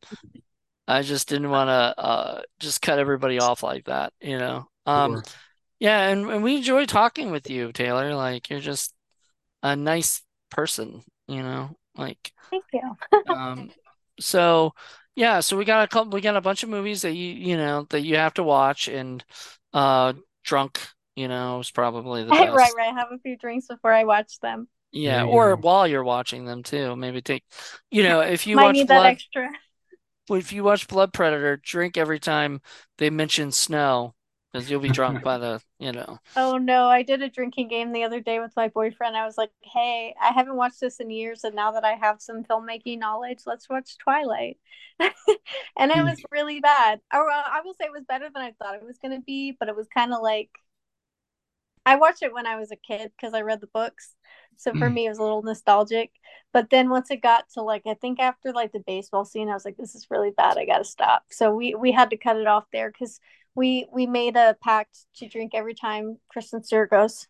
I just didn't want to just cut everybody off like that. Sure. Yeah, and we enjoy talking with you, Taylor. Like you're just a nice person. Like Thank you. um so yeah, so we got a bunch of movies that you have to watch and uh Drunk, is probably the Right, best. right. Have a few drinks before I watch them. Yeah, There you or go. while you're watching them too. Maybe if you Might watch need that Blood extra. if you watch Blood Predator, drink every time they mention snow because you'll be drunk by the. Oh no, I did a drinking game the other day with my boyfriend. I was like, "Hey, I haven't watched this in years, and now that I have some filmmaking knowledge, let's watch Twilight." And it was really bad. I will say it was better than I thought it was going to be, but it was kind of like I watched it when I was a kid because I read the books. So for me, it was a little nostalgic. But then once it got to like, I think after like the baseball scene, I was like, this is really bad. I got to stop. So we had to cut it off there because we made a pact to drink every time Kristen Stewart goes.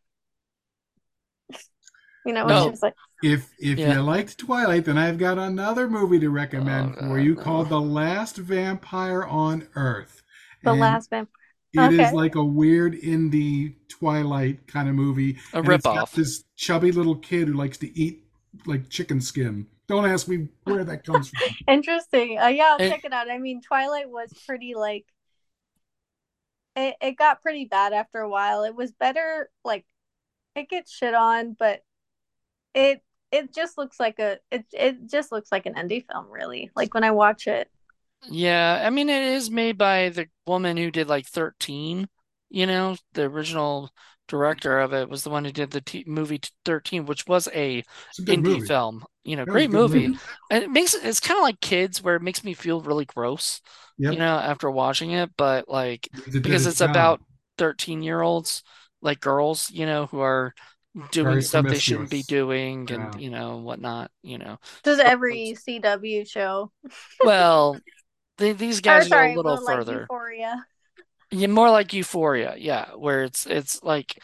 When she Oh, Well, was like, if yeah. you liked Twilight, then I've got another movie to Oh recommend for God, you no. called The Last Vampire on Earth. the And last vampire. it is Okay. like a weird indie Twilight kind of movie. A And it's got ripoff. this chubby little kid who likes to eat like chicken skin. Don't ask me where that comes from. Interesting. Yeah, I'll And check it out. I mean, Twilight was pretty like it got pretty bad after a while. It was better like it gets shit on, but it it just looks like it just looks like an indie film, really. Like when I watch it. yeah, I mean, it is made by the woman who did like 13, the original director of it was the one who did the t movie 13, which was a It's a good indie movie. film, That was a great good movie. movie. And it's kind of like Kids where it makes me feel really gross, Yep. after watching it, but like Means it did because its it's job. about 13-year-olds, like girls, who are doing Very stuff they shouldn't be promiscuous. doing and Yeah. whatnot. Does But, every CW show. well, these Or guys go a sorry, little more like further. Euphoria. Yeah, more like Euphoria, yeah, where it's like,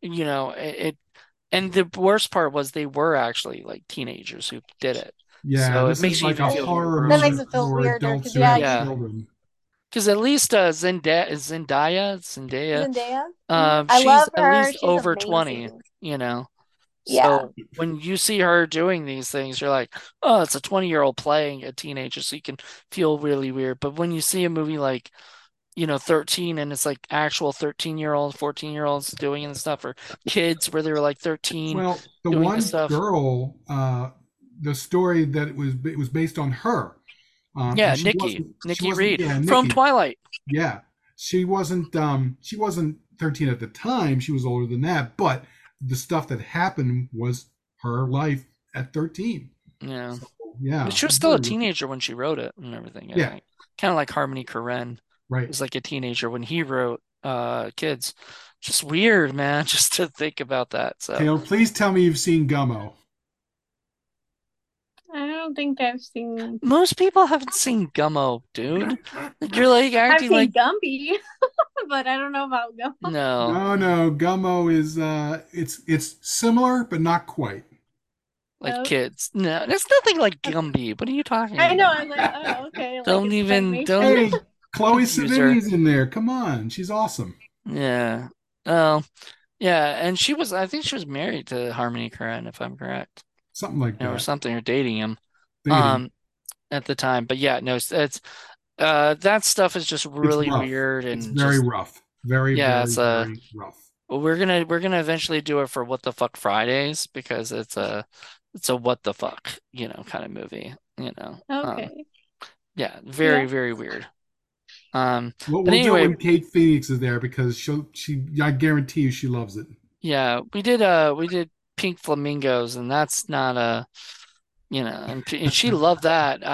and the worst part was they were actually like teenagers who did it. Yeah, So it this makes is you like even a feel more horror That grosser. makes movie it feel for weirder because adults who yeah, have Yeah, children. because at least Zendaya, Zendaya. I she's love at her. least She's over 20, amazing. you know. Yeah. So when you see her doing these things, you're like, oh, it's a 20-year-old playing a teenager, so you can feel really weird. But when you see a movie like 13 and it's like actual 13-year-olds, 14-year-olds doing this stuff, or kids where they were like 13 Well, the doing this one stuff. girl, the story that it was based on her, Yeah, and she Nikki wasn't, Reed yeah, from Nikki, Twilight. yeah, she wasn't 13 at the time. She was older than that, but the stuff that happened was her life at 13. Yeah. So But yeah, she was still a teenager when she wrote it and everything, I yeah, think. Kind of like Harmony Korine right. was like a teenager when he wrote Kids. Just weird, man, just to think about that. So Taylor, please tell me you've seen Gummo. I don't think I've seen. most people haven't seen Gummo, dude. You're like I've acting seen like Gumby, but I don't know about Gummo. no, No, no, Gummo is it's similar but not quite. like Oh, kids. No, there's nothing like okay. Gumby. What are you talking I know. about? I was like, oh, okay. Like Don't it's even claymation. don't Hey, Chloe confuse her. Sevigny's in there. Come on, she's awesome. Yeah. Oh, yeah, and I think she was married to Harmony Korine, if I'm correct. Something like Or that. something, or dating him. Dating. Um, at the time. But yeah, no, it's that stuff is just It's really rough. weird It's and very just rough. Very, yeah, very, it's very rough. we're gonna eventually do it for What the Fuck Fridays because it's a what the fuck, kind of movie. Okay. Yeah, very, Yeah. very weird. Um, We'll, but we'll do it anyway, when Kate Phoenix is there because I guarantee you she loves it. yeah, we did Pink Flamingos and that's not and she loved that.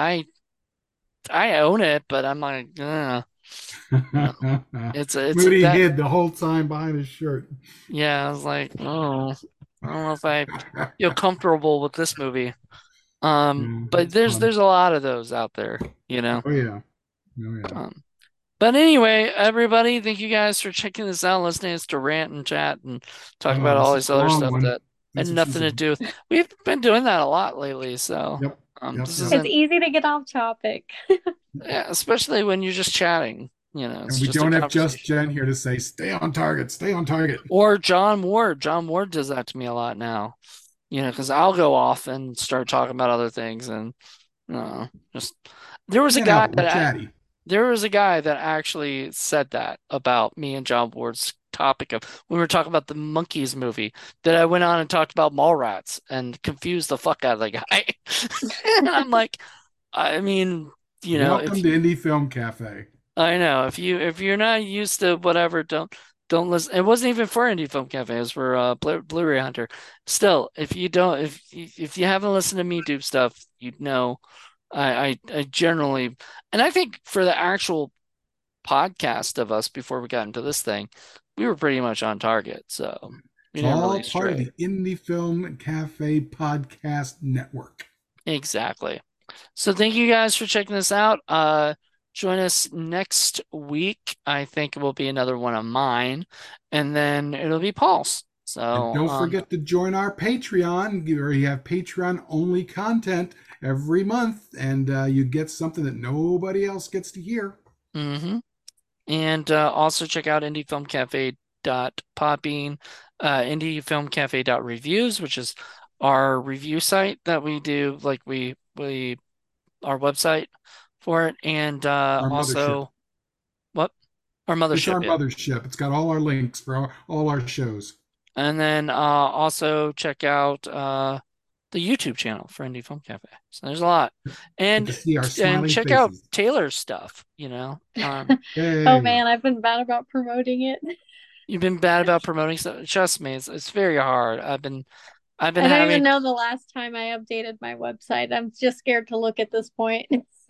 I own it, but I'm like, you know, it's Moody that hid the whole time behind his shirt. yeah, I was like, oh, I don't know if I feel comfortable with this movie. Yeah, But it's there's fun. there's a lot of those out there. Oh yeah. Oh yeah. Um, but anyway, everybody, thank you guys for checking this out, listening to us to rant and chat and talk Oh, about this all is this a other long stuff one. that had That's what she nothing to said. do with. We've been doing that a lot lately, so Yep. Yep. this Yep. It's isn't, easy to get off topic. yeah, especially when you're just chatting. It's And we just a don't have just conversation. Jen here to say, stay on target, stay on target. Or John Ward. John Ward does that to me a lot now. Because I'll go off and start talking about other things and just there was a Can't guy help it. We're that chatty. there was a guy that actually said that about me and John Ward's topic of when we were talking about the Monkeys movie that I went on and talked about Mallrats and confused the fuck out of the guy. And I'm like, I mean, if Welcome to Indie Film Cafe. I know if you're not used to whatever, don't listen. It wasn't even for Indie Film Cafe. It was for Blu-ray Hunter. Still, if you don't, if you haven't listened to me do stuff, you'd know. I generally, and I think for the actual podcast of us before we got into this thing, we were pretty much on target. So we It's didn't all really part of stray. the Indie Film Cafe podcast network. Exactly. So thank you guys for checking this out. Join us next week. I think it will be another one of mine, and then it'll be Paul's. And So, don't forget to join our Patreon. We have Patreon only content every month, and you get something that nobody else gets to hear. mm-hmm. And also check out indiefilmcafe.podbean, indiefilmcafe.reviews, which is our review site that we do. Like we our website for it, and Our mothership. also what our It's mothership, our yeah. mothership. It's got all our links for all our shows. And then also check out the YouTube channel for Indie Film Cafe. So there's a lot, Get to and see our and smiling check out faces. Taylor's stuff. Oh Yay. man, I've been bad about promoting it. You've been bad about promoting stuff. Trust me, it's very hard. I've been I don't even having know the last time I updated my website. I'm just scared to look at this point.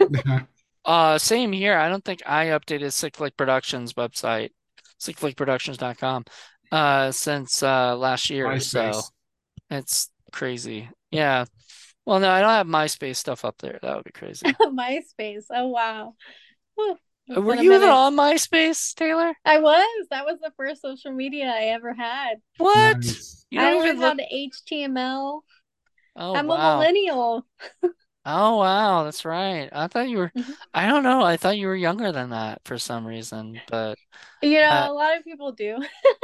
same here. I don't think I updated Sick Flick Productions website, sickflickproductions.com, since last year. So MySpace. it's crazy. Yeah. Well, no, I don't have MySpace stuff up there. That would be crazy. MySpace. Oh wow. Whew. It's Were been a you even minute. on MySpace, Taylor? I was. That was the first social media I ever had. What? Nice. You I don't even learned how look. to HTML. Oh, I'm a wow. millennial. Oh, wow. That's right. I thought you were, Mhm. I don't know. I thought you were younger than that for some reason, but A uh, lot of people do.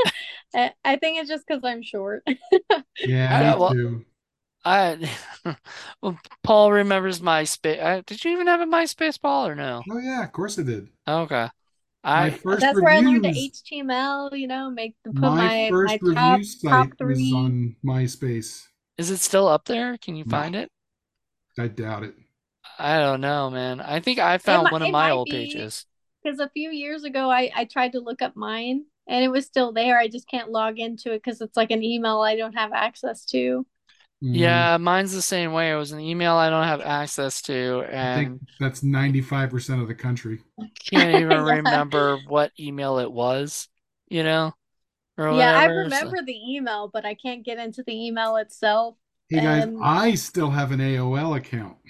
I think it's just because I'm short. Yeah, me well, So, too. I, well, Paul remembers MySpace. Did you even have a MySpace, Paul, or no? Oh yeah, of course I did. Okay. My I, first that's where I learned to reviews, HTML, put my first my review top site was three. on MySpace. is it still up there? Can you No, find it? I doubt it. I don't know, man. I think I found one of It my might old be pages. because a few years ago I tried to look up mine and it was still there. I just can't log into it because it's like an email I don't have access to. Mm, Yeah, mine's the same way. It was an email I don't have access to, I think and that's 95% of the country. can't even Yeah. remember what email it was, you know, or Yeah, I whatever. So, remember the email, but I can't get into the email itself. Hey guys, And I still have an AOL account.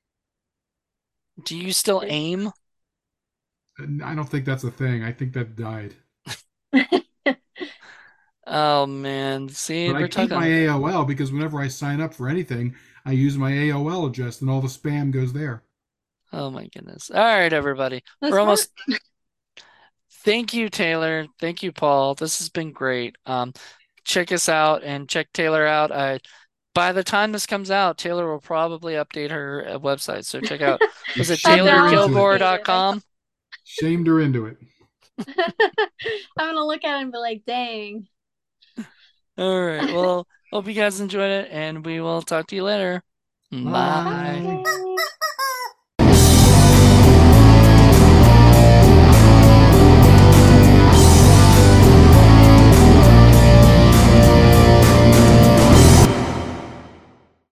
do you still aim? And I don't think that's a thing. I think that died. Oh man, see, But I we're keep my talking. AOL because whenever I sign up for anything, I use my AOL address and all the spam goes there. Oh my goodness. All right, everybody. that's We're smart. almost. Thank you, Taylor. Thank you, Paul. This has been great. Check us out and check Taylor out. By the time this comes out, Taylor will probably update her website. So check out, You was it shamed her I'll into it. update it. taylorkilgore.com? Shamed her into it. I'm gonna look at it and be like, dang. All right. Well, hope you guys enjoyed it, and we will talk to you later. Bye. Bye. Bye.